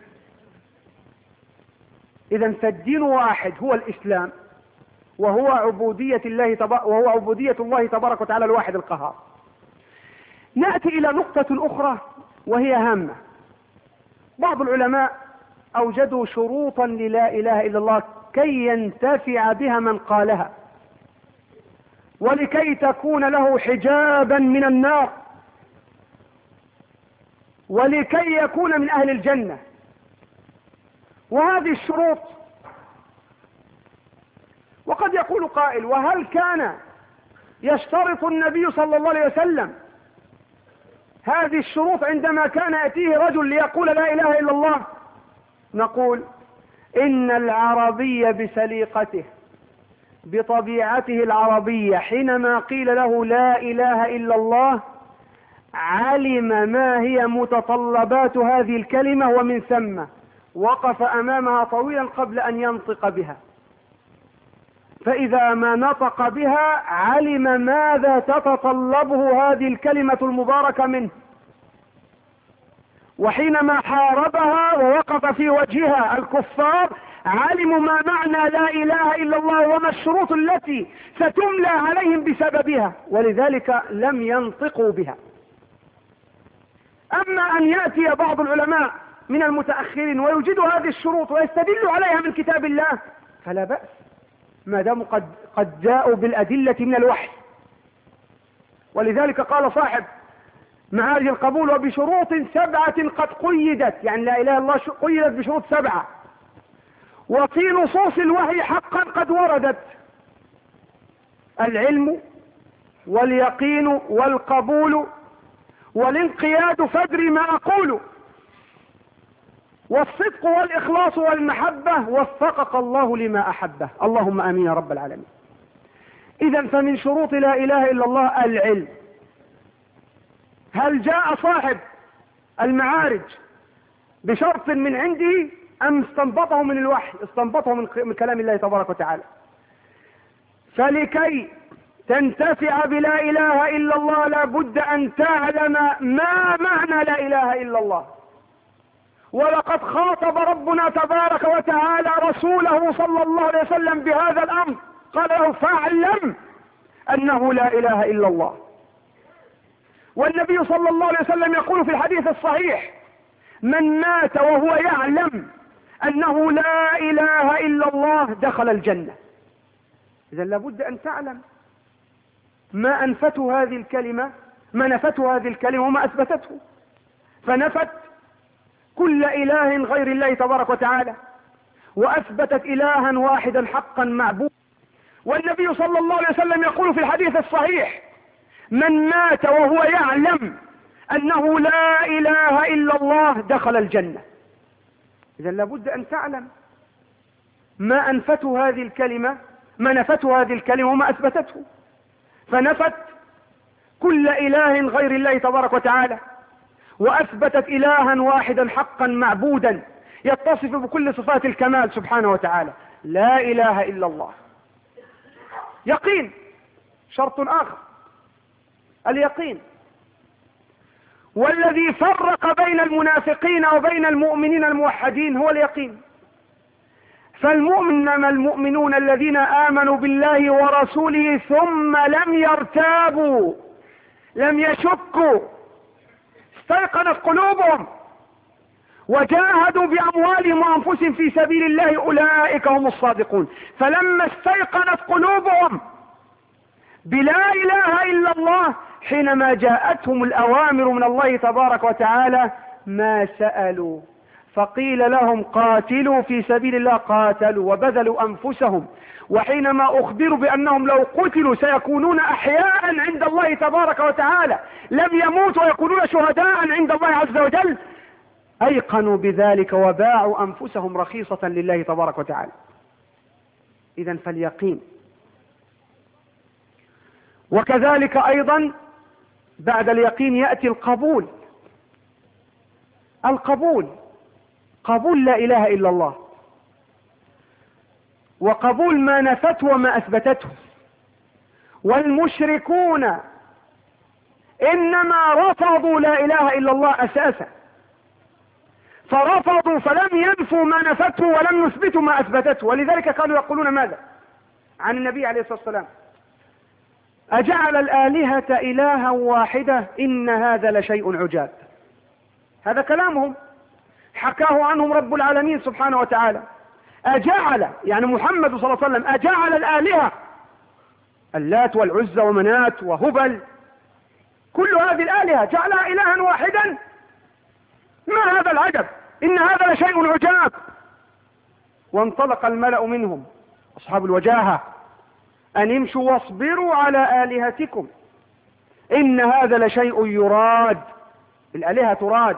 إذا فالدين واحد، هو الإسلام، وهو عبودية الله تبارك وتعالى الواحد القهار. نأتي إلى نقطة أخرى وهي هامة. بعض العلماء أوجدوا شروطا للا إله إلا الله كي ينتفع بها من قالها، ولكي تكون له حجابا من النار، ولكي يكون من أهل الجنة. وهذه الشروط، وقد يقول قائل: وهل كان يشترط النبي صلى الله عليه وسلم هذه الشروط عندما كان يأتيه رجل ليقول لا إله إلا الله؟ نقول: إن العربي بسليقته، بطبيعته العربية، حينما قيل له لا إله إلا الله علم ما هي متطلبات هذه الكلمة، ومن ثم وقف أمامها طويلا قبل أن ينطق بها. فإذا ما نطق بها علم ماذا تتطلبه هذه الكلمة المباركة منه، وحينما حاربها ووقف في وجهها الكفار علموا ما معنى لا إله إلا الله وما الشروط التي ستملى عليهم بسببها، ولذلك لم ينطقوا بها. أما أن يأتي بعض العلماء من المتأخرين ويوجدوا هذه الشروط ويستدلوا عليها من كتاب الله فلا بأس، ما دام قد جاءوا بالأدلة من الوحي. ولذلك قال صاحب معارج القبول: وبشروط 7 قد قيدت، يعني لا إله إلا الله قيدت بشروط 7، وفي نصوص الوحي حقا قد وردت: العلم واليقين والقبول والانقياد، فادري ما أقول. والصدق والإخلاص والمحبة وفقك الله لما أحبه، اللهم آمين يا رب العالمين. إذا فمن شروط لا إله إلا الله العلم. هل جاء صاحب المعارج بشرط من عنده أم استنبطه من الوحي؟ استنبطه من كلام الله تبارك وتعالى. فلكي تنتفع بلا إله إلا الله لابد أن تعلم ما معنى لا إله إلا الله. ولقد خاطب ربنا تبارك وتعالى رسوله صلى الله عليه وسلم بهذا الأمر، قال له فاعلم أنه لا إله إلا الله. والنبي صلى الله عليه وسلم يقول في الحديث الصحيح: من مات وهو يعلم أنه لا إله إلا الله دخل الجنة. إذا لابد أن تعلم ما أنفته هذه الكلمة، ما نفته هذه الكلمة وما أثبتته. فنفت كل إله غير الله تبارك وتعالى، وأثبتت إلها واحدا حقا معبود. والنبي صلى الله عليه وسلم يقول في الحديث الصحيح: من مات وهو يعلم أنه لا إله إلا الله دخل الجنة. إذا لابد أن تعلم ما أنفته هذه الكلمة، ما نفته هذه الكلمة وما أثبتته. فنفت كل إله غير الله تبارك وتعالى، وأثبتت إلها واحدا حقا معبودا يتصف بكل صفات الكمال سبحانه وتعالى. لا إله إلا الله. يقين، شرط آخر اليقين. والذي فرق بين المنافقين وبين المؤمنين الموحدين هو اليقين. فالمؤمن المؤمنون الذين آمنوا بالله ورسوله ثم لم يرتابوا، لم يشكوا، استيقنت قلوبهم وجاهدوا بأموالهم وأنفسهم في سبيل الله، أولئك هم الصادقون. فلما استيقنت قلوبهم بلا إله إلا الله، حينما جاءتهم الأوامر من الله تبارك وتعالى ما سألوا، فقيل لهم قاتلوا في سبيل الله، قاتلوا وبذلوا أنفسهم. وحينما أخبروا بأنهم لو قتلوا سيكونون أحياء عند الله تبارك وتعالى، لم يموتوا ويكونون شهداء عند الله عز وجل، أيقنوا بذلك وباعوا أنفسهم رخيصة لله تبارك وتعالى. إذن فاليقين. وكذلك أيضا بعد اليقين يأتي القبول. القبول، قبول لا إله إلا الله، وقبول ما نفته وما أثبتته. والمشركون إنما رفضوا لا إله إلا الله أساسا، فرفضوا فلم ينفوا ما نفته ولم يثبتوا ما أثبتته. ولذلك كانوا يقولون ماذا عن النبي عليه الصلاة والسلام؟ أجعل الآلهة إلها واحدة إن هذا لشيء عجاب. هذا كلامهم حكاه عنهم رب العالمين سبحانه وتعالى. أجعل، يعني محمد صلى الله عليه وسلم، أجعل الآلهة، اللات والعزى ومنات وهبل، كل هذه الآلهة جعلها إلها واحدا؟ ما هذا العجب، إن هذا لشيء عجاب. وانطلق الملأ منهم أصحاب الوجاهة أن امشوا واصبروا على آلهتكم إن هذا لشيء يراد. الآلهة تراد،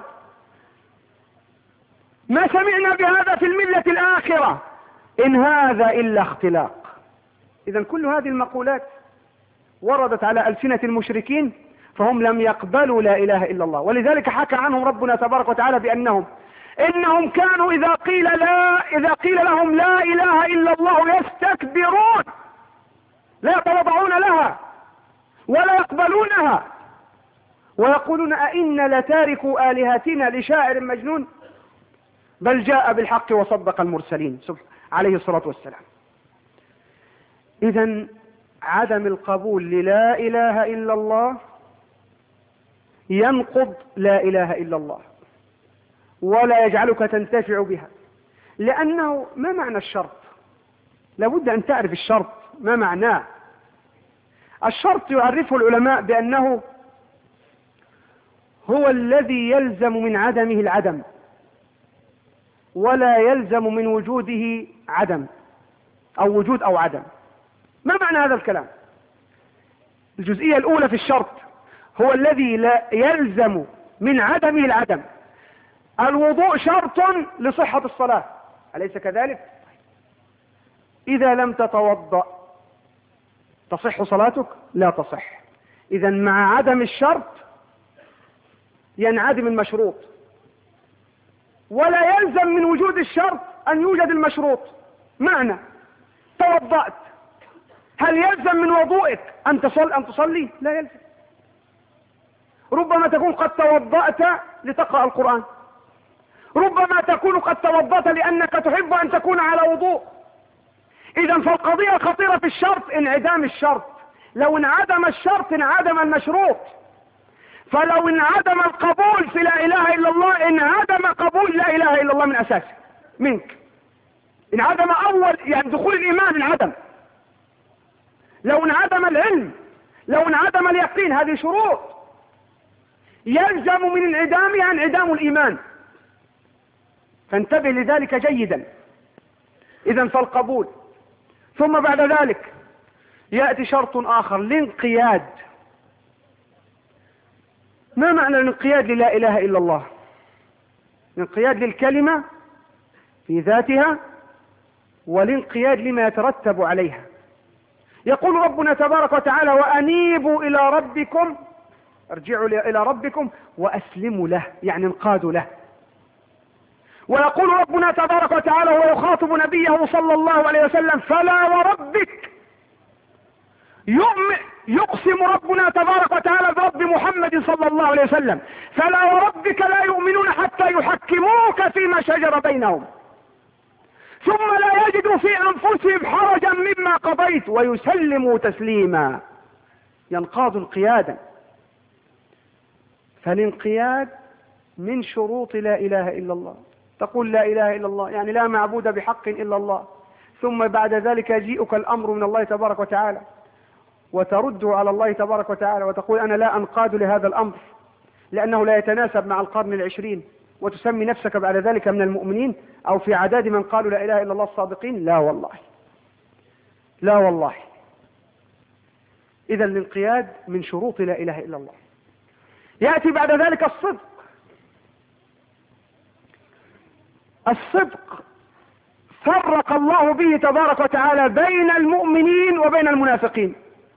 ما سمعنا بهذا في الملة الآخرة إن هذا إلا اختلاق. إذن كل هذه المقولات وردت على ألسنة المشركين، فهم لم يقبلوا لا إله إلا الله. ولذلك حكى عنهم ربنا تبارك وتعالى بأنهم إنهم كانوا إذا قيل لهم لا إله إلا الله يستكبرون، لا يتوضعون لها ولا يقبلونها، ويقولون أئنا لتاركوا آلهتنا لشاعر مجنون، بل جاء بالحق وصدق المرسلين عليه الصلاة والسلام. إذن عدم القبول للا إله إلا الله ينقض لا إله إلا الله ولا يجعلك تنتفع بها. لأنه ما معنى الشرط؟ لابد أن تعرف الشرط ما معناه. الشرط يعرفه العلماء بأنه هو الذي يلزم من عدمه العدم ولا يلزم من وجوده عدم أو وجود أو عدم. ما معنى هذا الكلام؟ الجزئية الأولى في الشرط هو الذي لا يلزم من عدمه العدم، الوضوء شرط لصحة الصلاة، أليس كذلك؟ إذا لم تتوضأ تصح صلاتك؟ لا تصح. إذا مع عدم الشرط ينعدم المشروط، ولا يلزم من وجود الشرط أن يوجد المشروط. معنى توضأت، هل يلزم من وضوئك أن تصلي؟ لا يلزم. ربما تكون قد توضأت لتقرأ القرآن، ربما تكون قد توضأت لأنك تحب أن تكون على وضوء. إذا فالقضية الخطيرة في الشرط انعدام الشرط. لو انعدم الشرط انعدم المشروط. فلو انعدم القبول في لا إله إلا الله انعدم قبول لا إله إلا الله من أساسه منك. انعدم أول يعني دخول الإيمان انعدم. لو انعدم العلم، لو انعدم اليقين، هذه شروط يلزم من انعدامها انعدام الإيمان. فانتبه لذلك جيدا. إذا فالقبول. ثم بعد ذلك يأتي شرط آخر، الانقياد. ما معنى الانقياد للا إله إلا الله؟ الانقياد للكلمة في ذاتها، والانقياد لما يترتب عليها. يقول ربنا تبارك وتعالى: وأنيبوا إلى ربكم، ارجعوا إلى ربكم وأسلموا له، يعني انقادوا له. ويقول ربنا تبارك وتعالى وهو يخاطب نبيه صلى الله عليه وسلم: فلا وربك. يقسم ربنا تبارك وتعالى برب محمد صلى الله عليه وسلم: فلا وربك لا يؤمنون حتى يحكموك فيما شجر بينهم ثم لا يجدوا في أنفسهم حرجا مما قضيت ويسلموا تسليما. ينقاد انقيادا. فالانقياد من شروط لا إله إلا الله. تقول لا إله إلا الله يعني لا معبود بحق إلا الله، ثم بعد ذلك يجيئك الأمر من الله تبارك وتعالى وترده على الله تبارك وتعالى وتقول أنا لا أنقاد لهذا الأمر لأنه لا يتناسب مع القرن العشرين، وتسمي نفسك بعد ذلك من المؤمنين أو في عداد من قالوا لا إله إلا الله الصادقين. لا والله، لا والله. إذا الانقياد من شروط لا إله إلا الله. يأتي بعد ذلك الصدق. الصدق فرق الله به تبارك وتعالى بين المؤمنين وبين المنافقين،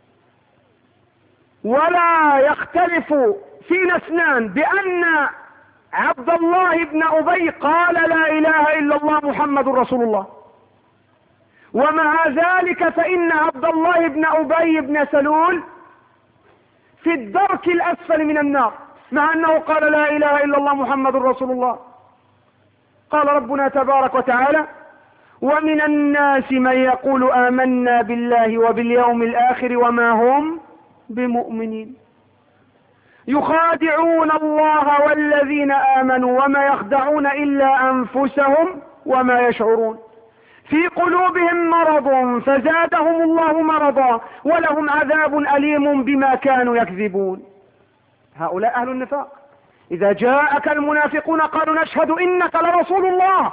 ولا يختلف فينا اثنان بأن عبد الله بن أبي قال لا إله إلا الله محمد رسول الله، ومع ذلك فإن عبد الله بن أبي بن سلول في الدرك الأسفل من النار، مع أنه قال لا إله إلا الله محمد رسول الله. قال ربنا تبارك وتعالى: ومن الناس من يقول آمنا بالله وباليوم الآخر وما هم بمؤمنين يخادعون الله والذين آمنوا وما يخدعون إلا أنفسهم وما يشعرون في قلوبهم مرض فزادهم الله مرضا ولهم عذاب أليم بما كانوا يكذبون. هؤلاء أهل النفاق. إذا جاءك المنافقون قالوا نشهد إنك لرسول الله،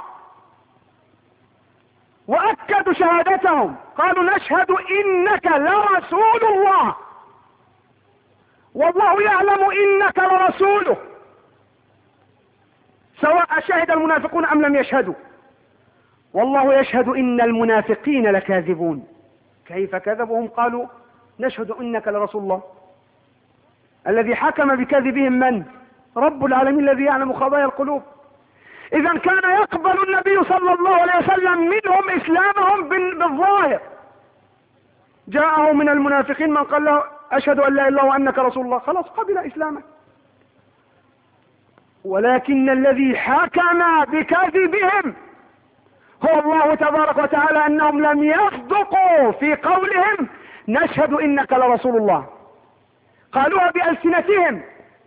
وأكدوا شهادتهم قالوا نشهد إنك لرسول الله والله يعلم إنك لرسوله، سواء شهد المنافقون أم لم يشهدوا، والله يشهد إن المنافقين لكاذبون. كيف كذبوا؟ قالوا نشهد إنك لرسول الله. الذي حكم بكذبهم من؟ رب العالمين الذي يعلم خبايا القلوب. إذا كان يقبل النبي صلى الله عليه وسلم منهم إسلامهم بالظاهر. جاءه من المنافقين من قال له أشهد أن لا إله إلا الله وأنك رسول الله، خلاص قبل إسلامه. ولكن الذي حكم بكذبهم هو الله تبارك وتعالى، أنهم لم يصدقوا في قولهم نشهد إنك لرسول الله. قالوها بألسنتهم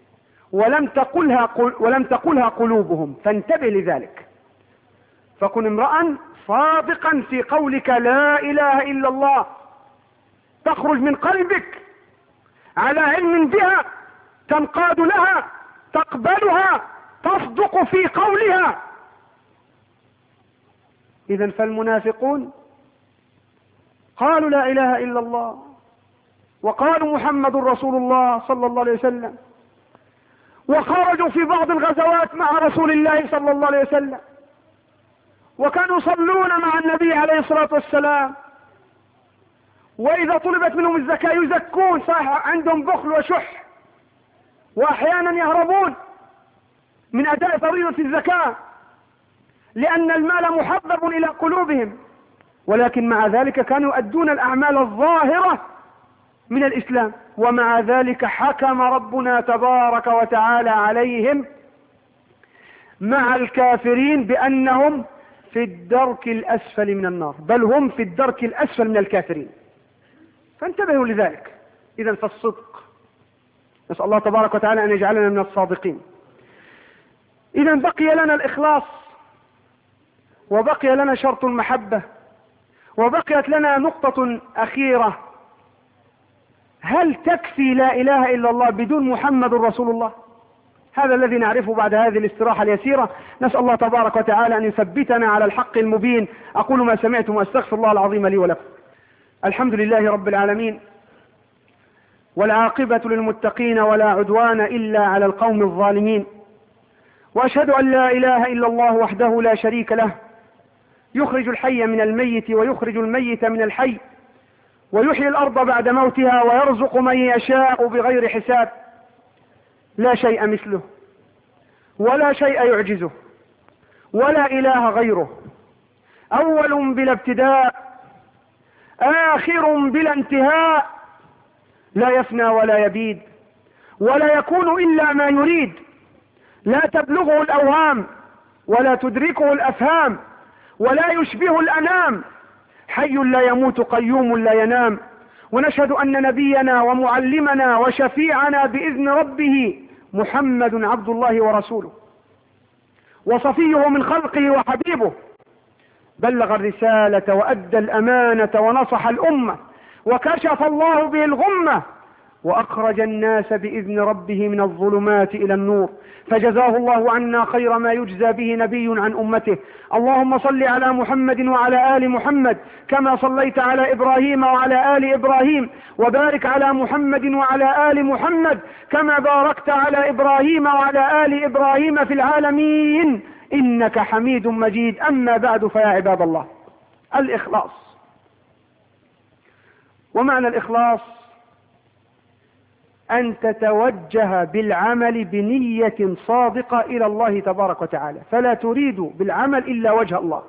ولم تقلها قلوبهم. فانتبه لذلك، فكن امرأ صادقا في قولك لا إله إلا الله، تخرج من قلبك على علم بها، تنقاد لها، تقبلها، تصدق في قولها. إذن فالمنافقون قالوا لا إله إلا الله وقالوا محمد رسول الله صلى الله عليه وسلم، وخرجوا في بعض الغزوات مع رسول الله صلى الله عليه وسلم، وكانوا يصلون مع النبي عليه الصلاة والسلام، وإذا طلبت منهم الزكاة يزكون، صح عندهم بخل وشح، وأحيانا يهربون من أداء فريضة الزكاة لأن المال محبب إلى قلوبهم، ولكن مع ذلك كانوا يؤدون الأعمال الظاهرة من الإسلام، ومع ذلك حكم ربنا تبارك وتعالى عليهم مع الكافرين بأنهم في الدرك الأسفل من النار، بل هم في الدرك الأسفل من الكافرين. فانتبهوا لذلك. إذن فالصدق، نسأل الله تبارك وتعالى أن يجعلنا من الصادقين. إذن بقي لنا الإخلاص، وبقي لنا شرط المحبة، وبقيت لنا نقطة أخيرة: هل تكفي لا إله إلا الله بدون محمد رسول الله؟ هذا الذي نعرفه بعد هذه الاستراحة اليسيرة. نسأل الله تبارك وتعالى أن يثبتنا على الحق المبين. أقول ما سمعتم وأستغفر الله العظيم لي ولكم. الحمد لله رب العالمين، والعاقبة للمتقين، ولا عدوان إلا على القوم الظالمين، وأشهد أن لا إله إلا الله وحده لا شريك له، يخرج الحي من الميت ويخرج الميت من الحي، ويحيي الأرض بعد موتها، ويرزق من يشاء بغير حساب، لا شيء مثله ولا شيء يعجزه ولا إله غيره، أول بلا ابتداء، آخر بلا انتهاء، لا يفنى ولا يبيد ولا يكون إلا ما يريد، لا تبلغه الأوهام ولا تدركه الأفهام ولا يشبه الأنام، حي لا يموت قيوم لا ينام. ونشهد أن نبينا ومعلمنا وشفيعنا بإذن ربه محمد عبد الله ورسوله، وصفيه من خلقه وحبيبه، بلغ الرسالة وأدى الأمانة ونصح الأمة، وكشف الله به الغمة، وأخرج الناس بإذن ربه من الظلمات إلى النور، فجزاه الله عنا خير ما يجزى به نبي عن أمته. اللهم صل على محمد وعلى آل محمد كما صليت على إبراهيم وعلى آل إبراهيم، وبارك على محمد وعلى آل محمد كما باركت على إبراهيم وعلى آل إبراهيم في العالمين إنك حميد مجيد. أما بعد، فيا عباد الله، الإخلاص. ومعنى الإخلاص أن تتوجه بالعمل بنية صادقة إلى الله تبارك وتعالى، فلا تريد بالعمل إلا وجه الله.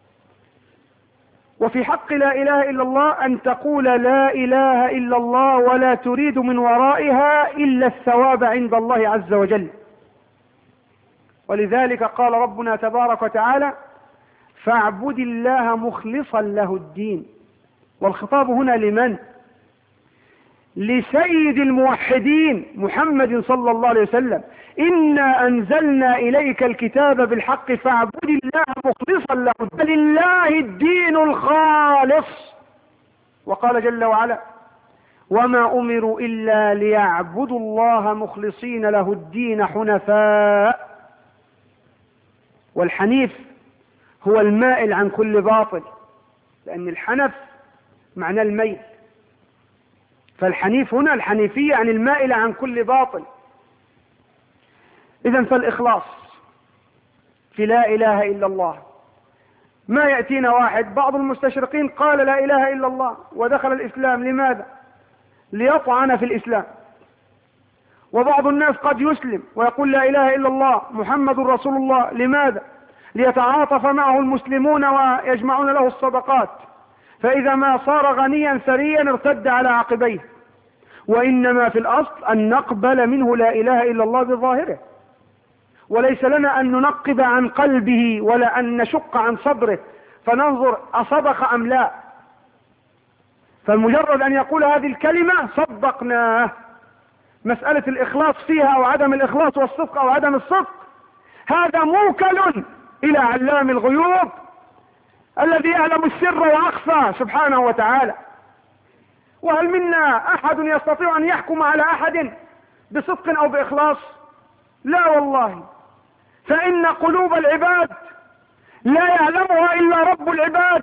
وفي حق لا إله إلا الله أن تقول لا إله إلا الله ولا تريد من ورائها إلا الثواب عند الله عز وجل. ولذلك قال ربنا تبارك وتعالى: فاعبد الله مخلصا له الدين. والخطاب هنا لمن؟ لسيد الموحدين محمد صلى الله عليه وسلم: إنا أنزلنا إليك الكتاب بالحق فاعبد الله مخلصا له الدين، لله الدين الخالص. وقال جل وعلا: وما أمروا إلا ليعبدوا الله مخلصين له الدين حنفاء. والحنيف هو المائل عن كل باطل، لأن الحنف معنى الميل، فالحنيف هنا الحنيفية عن المائل عن كل باطل. إذن فالإخلاص في لا إله إلا الله. ما يأتينا واحد، بعض المستشرقين قال لا إله إلا الله ودخل الإسلام، لماذا؟ ليطعن في الإسلام. وبعض الناس قد يسلم ويقول لا إله إلا الله محمد رسول الله، لماذا؟ ليتعاطف معه المسلمون ويجمعون له الصدقات، فإذا ما صار غنيا ثريا ارتد على عقبيه. وإنما في الأصل أن نقبل منه لا إله إلا الله بظاهره، وليس لنا أن ننقب عن قلبه ولا أن نشق عن صدره فننظر أصدق أم لا. فمجرد أن يقول هذه الكلمة صدقناه. مسألة الإخلاص فيها أو عدم الإخلاص، والصدق أو عدم الصدق، هذا موكل إلى علام الغيوب الذي يعلم السر وأخفى سبحانه وتعالى. وهل منا أحد يستطيع أن يحكم على أحد بصدق أو بإخلاص؟ لا والله، فإن قلوب العباد لا يعلمها إلا رب العباد،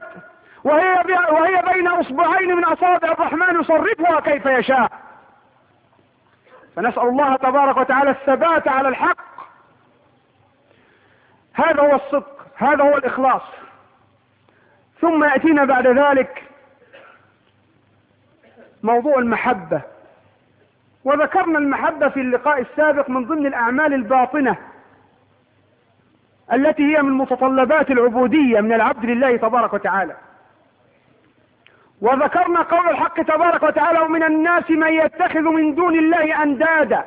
وهي بين أصبعين من أصابع الرحمن يصرفها كيف يشاء. فنسأل الله تبارك وتعالى الثبات على الحق. هذا هو الصدق، هذا هو الإخلاص. ثم يأتينا بعد ذلك موضوع المحبة. وذكرنا المحبة في اللقاء السابق من ضمن الأعمال الباطنة التي هي من متطلبات العبودية من العبد لله تبارك وتعالى. وذكرنا قول الحق تبارك وتعالى: ومن الناس من يتخذ من دون الله أندادا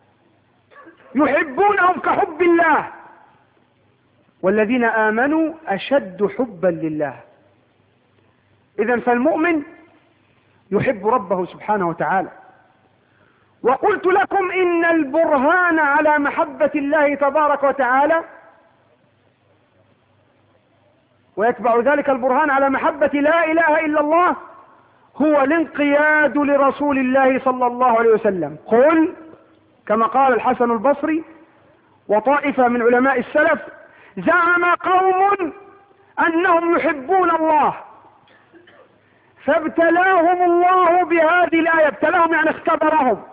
يحبونهم كحب الله والذين آمنوا أشد حبا لله. إذن فالمؤمن يحب ربه سبحانه وتعالى. وقلت لكم إن البرهان على محبة الله تبارك وتعالى، ويتبع ذلك البرهان على محبة لا إله إلا الله، هو الانقياد لرسول الله صلى الله عليه وسلم. قل كما قال الحسن البصري وطائفة من علماء السلف: زعم قوم أنهم يحبون الله فابتلاهم الله بهذه الآية. ابتلاهم يعني اختبرهم.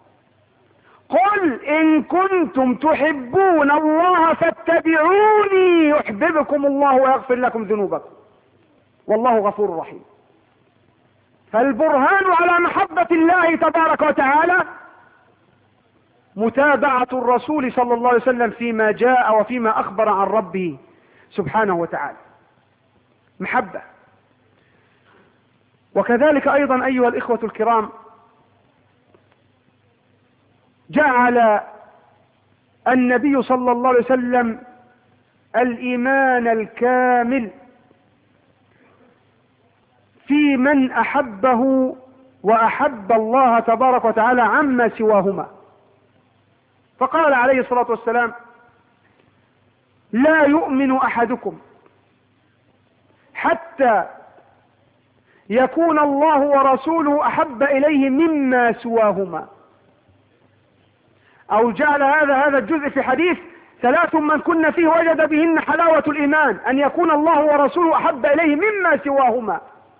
قل إن كنتم تحبون الله فاتبعوني يحببكم الله ويغفر لكم ذنوبكم والله غفور رحيم. فالبرهان على محبة الله تبارك وتعالى متابعة الرسول صلى الله عليه وسلم فيما جاء وفيما أخبر عن ربه سبحانه وتعالى. محبة. وكذلك أيضا أيها الإخوة الكرام، جعل النبي صلى الله عليه وسلم الإيمان الكامل في من أحبه وأحب الله تبارك وتعالى عما سواهما. فقال عليه الصلاة والسلام: لا يؤمن أحدكم حتى يكون الله ورسوله أحب إليه مما سواهما. أو جعل هذا الجزء في حديث: ثلاث من كن فيه وجد بهن حلاوة الإيمان، أن يكون الله ورسوله أحب إليه مما سواهما.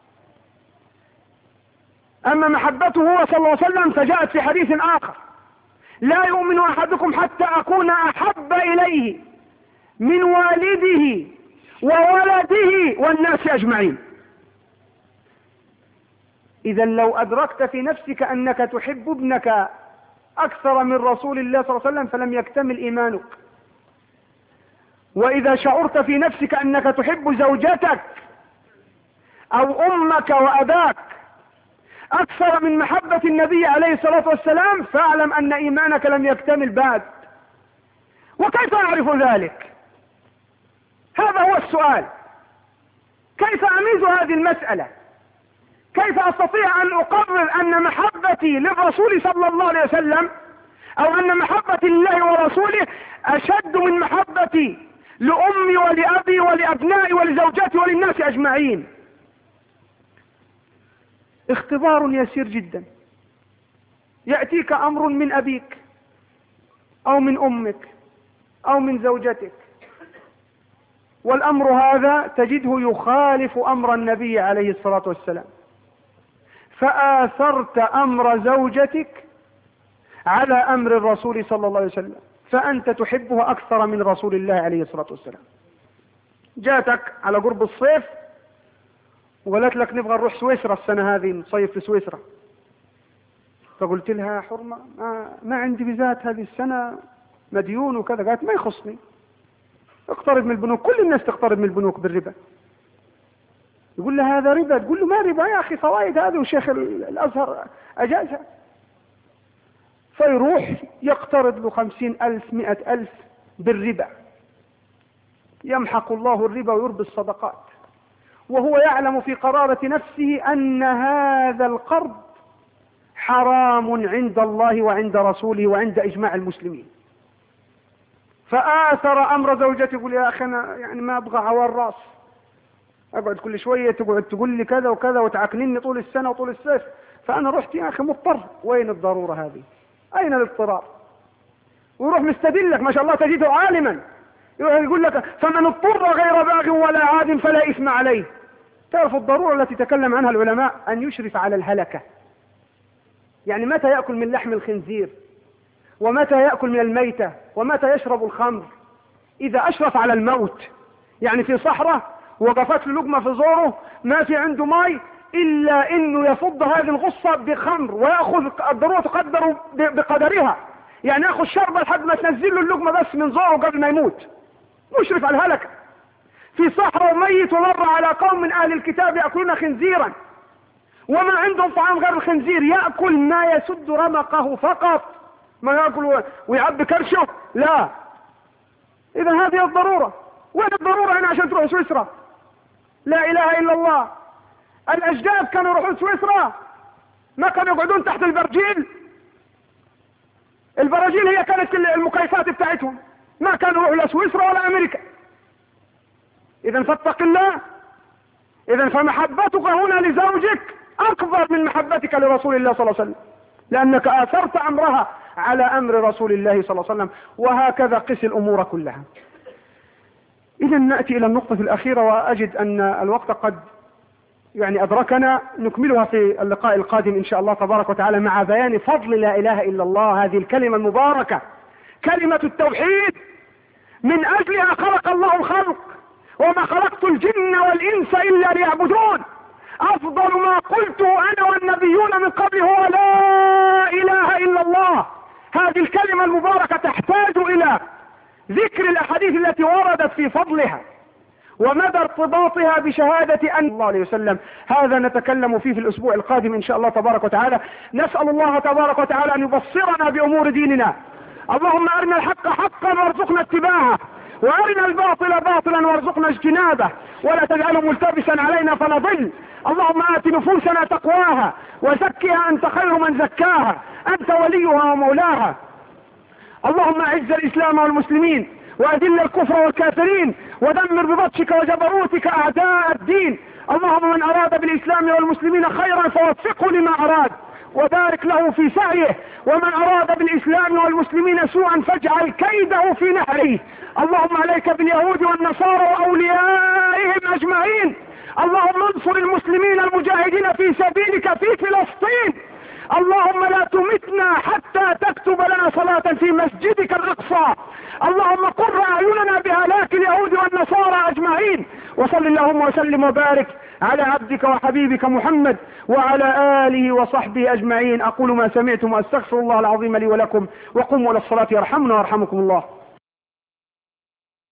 أما محبته هو صلى الله عليه وسلم فجاءت في حديث آخر: لا يؤمن أحدكم حتى أكون أحب إليه من والده وولده والناس أجمعين. إذا لو أدركت في نفسك أنك تحب ابنك أكثر من رسول الله صلى الله عليه وسلم فلم يكتمل إيمانك. وإذا شعرت في نفسك أنك تحب زوجتك أو أمك وأباك أكثر من محبة النبي عليه الصلاة والسلام فاعلم أن إيمانك لم يكتمل بعد. وكيف أعرف ذلك؟ هذا هو السؤال. كيف أميز هذه المسألة؟ كيف أستطيع أن أقرر أن محبتي للرسول صلى الله عليه وسلم أو أن محبتي لله ورسوله أشد من محبتي لأمي ولأبي ولأبنائي ولزوجتي وللناس أجمعين؟ اختبار يسير جدا. يأتيك أمر من أبيك أو من أمك أو من زوجتك، والأمر هذا تجده يخالف أمر النبي عليه الصلاة والسلام، فآثرت أمر زوجتك على أمر الرسول صلى الله عليه وسلم، فأنت تحبه أكثر من رسول الله عليه الصلاة والسلام. جاتك على قرب الصيف وقالت لك: نبغى نروح سويسرا السنة هذه، نصيف في سويسرا. فقلت لها: حرمة، ما عندي فيزات هذه السنة، مديون وكذا. قالت: ما يخصني، اقترب من البنوك، كل الناس تقترب من البنوك بالربا. يقول لها: هذا ربا. تقول له: ما ربا يا أخي، فوائد هذه وشيخ الأزهر أجازها. فيروح يقترض له 50,000 100,000 بالربا، يمحق الله الربا ويربي الصدقات، وهو يعلم في قرارة نفسه أن هذا القرض حرام عند الله وعند رسوله وعند إجماع المسلمين. فآثر أمر زوجته. يقول: يا أخي أنا يعني ما أبغى عوار راس، أقعد كل شوية تقعد تقول لي كذا وكذا وتعكنني طول السنة وطول الصيف، فأنا رحت يا أخي مضطر. وين الضرورة هذه؟ أين الاضطرار؟ ويروح مستدلك، ما شاء الله تجده عالما، يقول لك: فمن اضطر غير باغ ولا عاد فلا إثم عليه. تعرف الضرورة التي تكلم عنها العلماء أن يشرف على الهلكة. يعني متى يأكل من لحم الخنزير؟ ومتى يأكل من الميتة، ومتى يشرب الخمر. إذا أشرف على الموت، يعني في صحراء وقفت له لقمة في زوره، ما في عنده ماء إلا إنه يفض هذه الغصة بخمر، ويأخذ الضرورة تقدر بقدرها، يعني يأخذ شربة لحد ما تنزل له اللقمة بس من زوره قبل ما يموت. مشرف على الهلكة في صحراء وميت، ومر على قوم من أهل الكتاب يأكلون خنزيرا، وما عندهم طعام غير الخنزير، يأكل ما يسد رمقه فقط، ما يأكل ويعبي كرشه، لا. إذا هذه الضرورة. وين الضرورة هنا عشان تروح سويسرا؟ لا إله إلا الله. الأجداد كانوا يروحون سويسرا، ما كانوا يقعدون تحت البرجيل. البراجيل هي كانت المكيفات بتاعتهم، ما كانوا يروحوا لا سويسرا ولا أمريكا. إذا فاتق الله. إذا فمحبتك هنا لزوجك أكبر من محبتك لرسول الله صلى الله عليه وسلم، لأنك آثرت أمرها على أمر رسول الله صلى الله عليه وسلم. وهكذا قس الأمور كلها. إذا نأتي إلى النقطة الأخيرة، وأجد أن الوقت قد أدركنا، نكملها في اللقاء القادم إن شاء الله تبارك وتعالى، مع بيان فضل لا إله إلا الله، هذه الكلمة المباركة، كلمة التوحيد. من أجلها خلق الله الخلق، وما خلقت الجن والإنس إلا ليعبدون. أفضل ما قلت أنا والنبيون من قبل هو لا إله إلا الله. هذه الكلمة المباركة تحتاج إلى ذكر الأحاديث التي وردت في فضلها، ومدى ارتباطها بشهادة أن الله عليه وسلم. هذا نتكلم فيه في الأسبوع القادم إن شاء الله تبارك وتعالى. نسأل الله تبارك وتعالى أن يبصرنا بأمور ديننا. اللهم أرنا الحق حقا وارزقنا اتباعه، وأرنا الباطل باطلا وارزقنا اجتنابه، ولا تجعله ملتبسا علينا فنضل. اللهم آت نفوسنا تقواها وزكها أنت خير من زكاها، أنت وليها ومولاها. اللهم أعز الإسلام والمسلمين، وأذل الكفر والكافرين، ودمر ببطشك وجبروتك أعداء الدين. اللهم من أراد بالإسلام والمسلمين خيرا فوفقه لما أراد، وبارك له في سعيه، ومن أراد بالإسلام والمسلمين سوءا فاجعل كيده في نحره. اللهم عليك باليهود والنصارى وأوليائهم أجمعين. اللهم انصر المسلمين المجاهدين في سبيلك في فلسطين. اللهم لا تمتنا حتى تكتب لنا صلاة في مسجدك الأقصى. اللهم قر أعيننا بهلاك اليهود والنصارى أجمعين. وصل اللهم وسلم وبارك على عبدك وحبيبك محمد وعلى آله وصحبه أجمعين. أقول ما سمعتم وأستغفر الله العظيم لي ولكم، وقوموا إلى الصلاة يرحمنا ويرحمكم الله.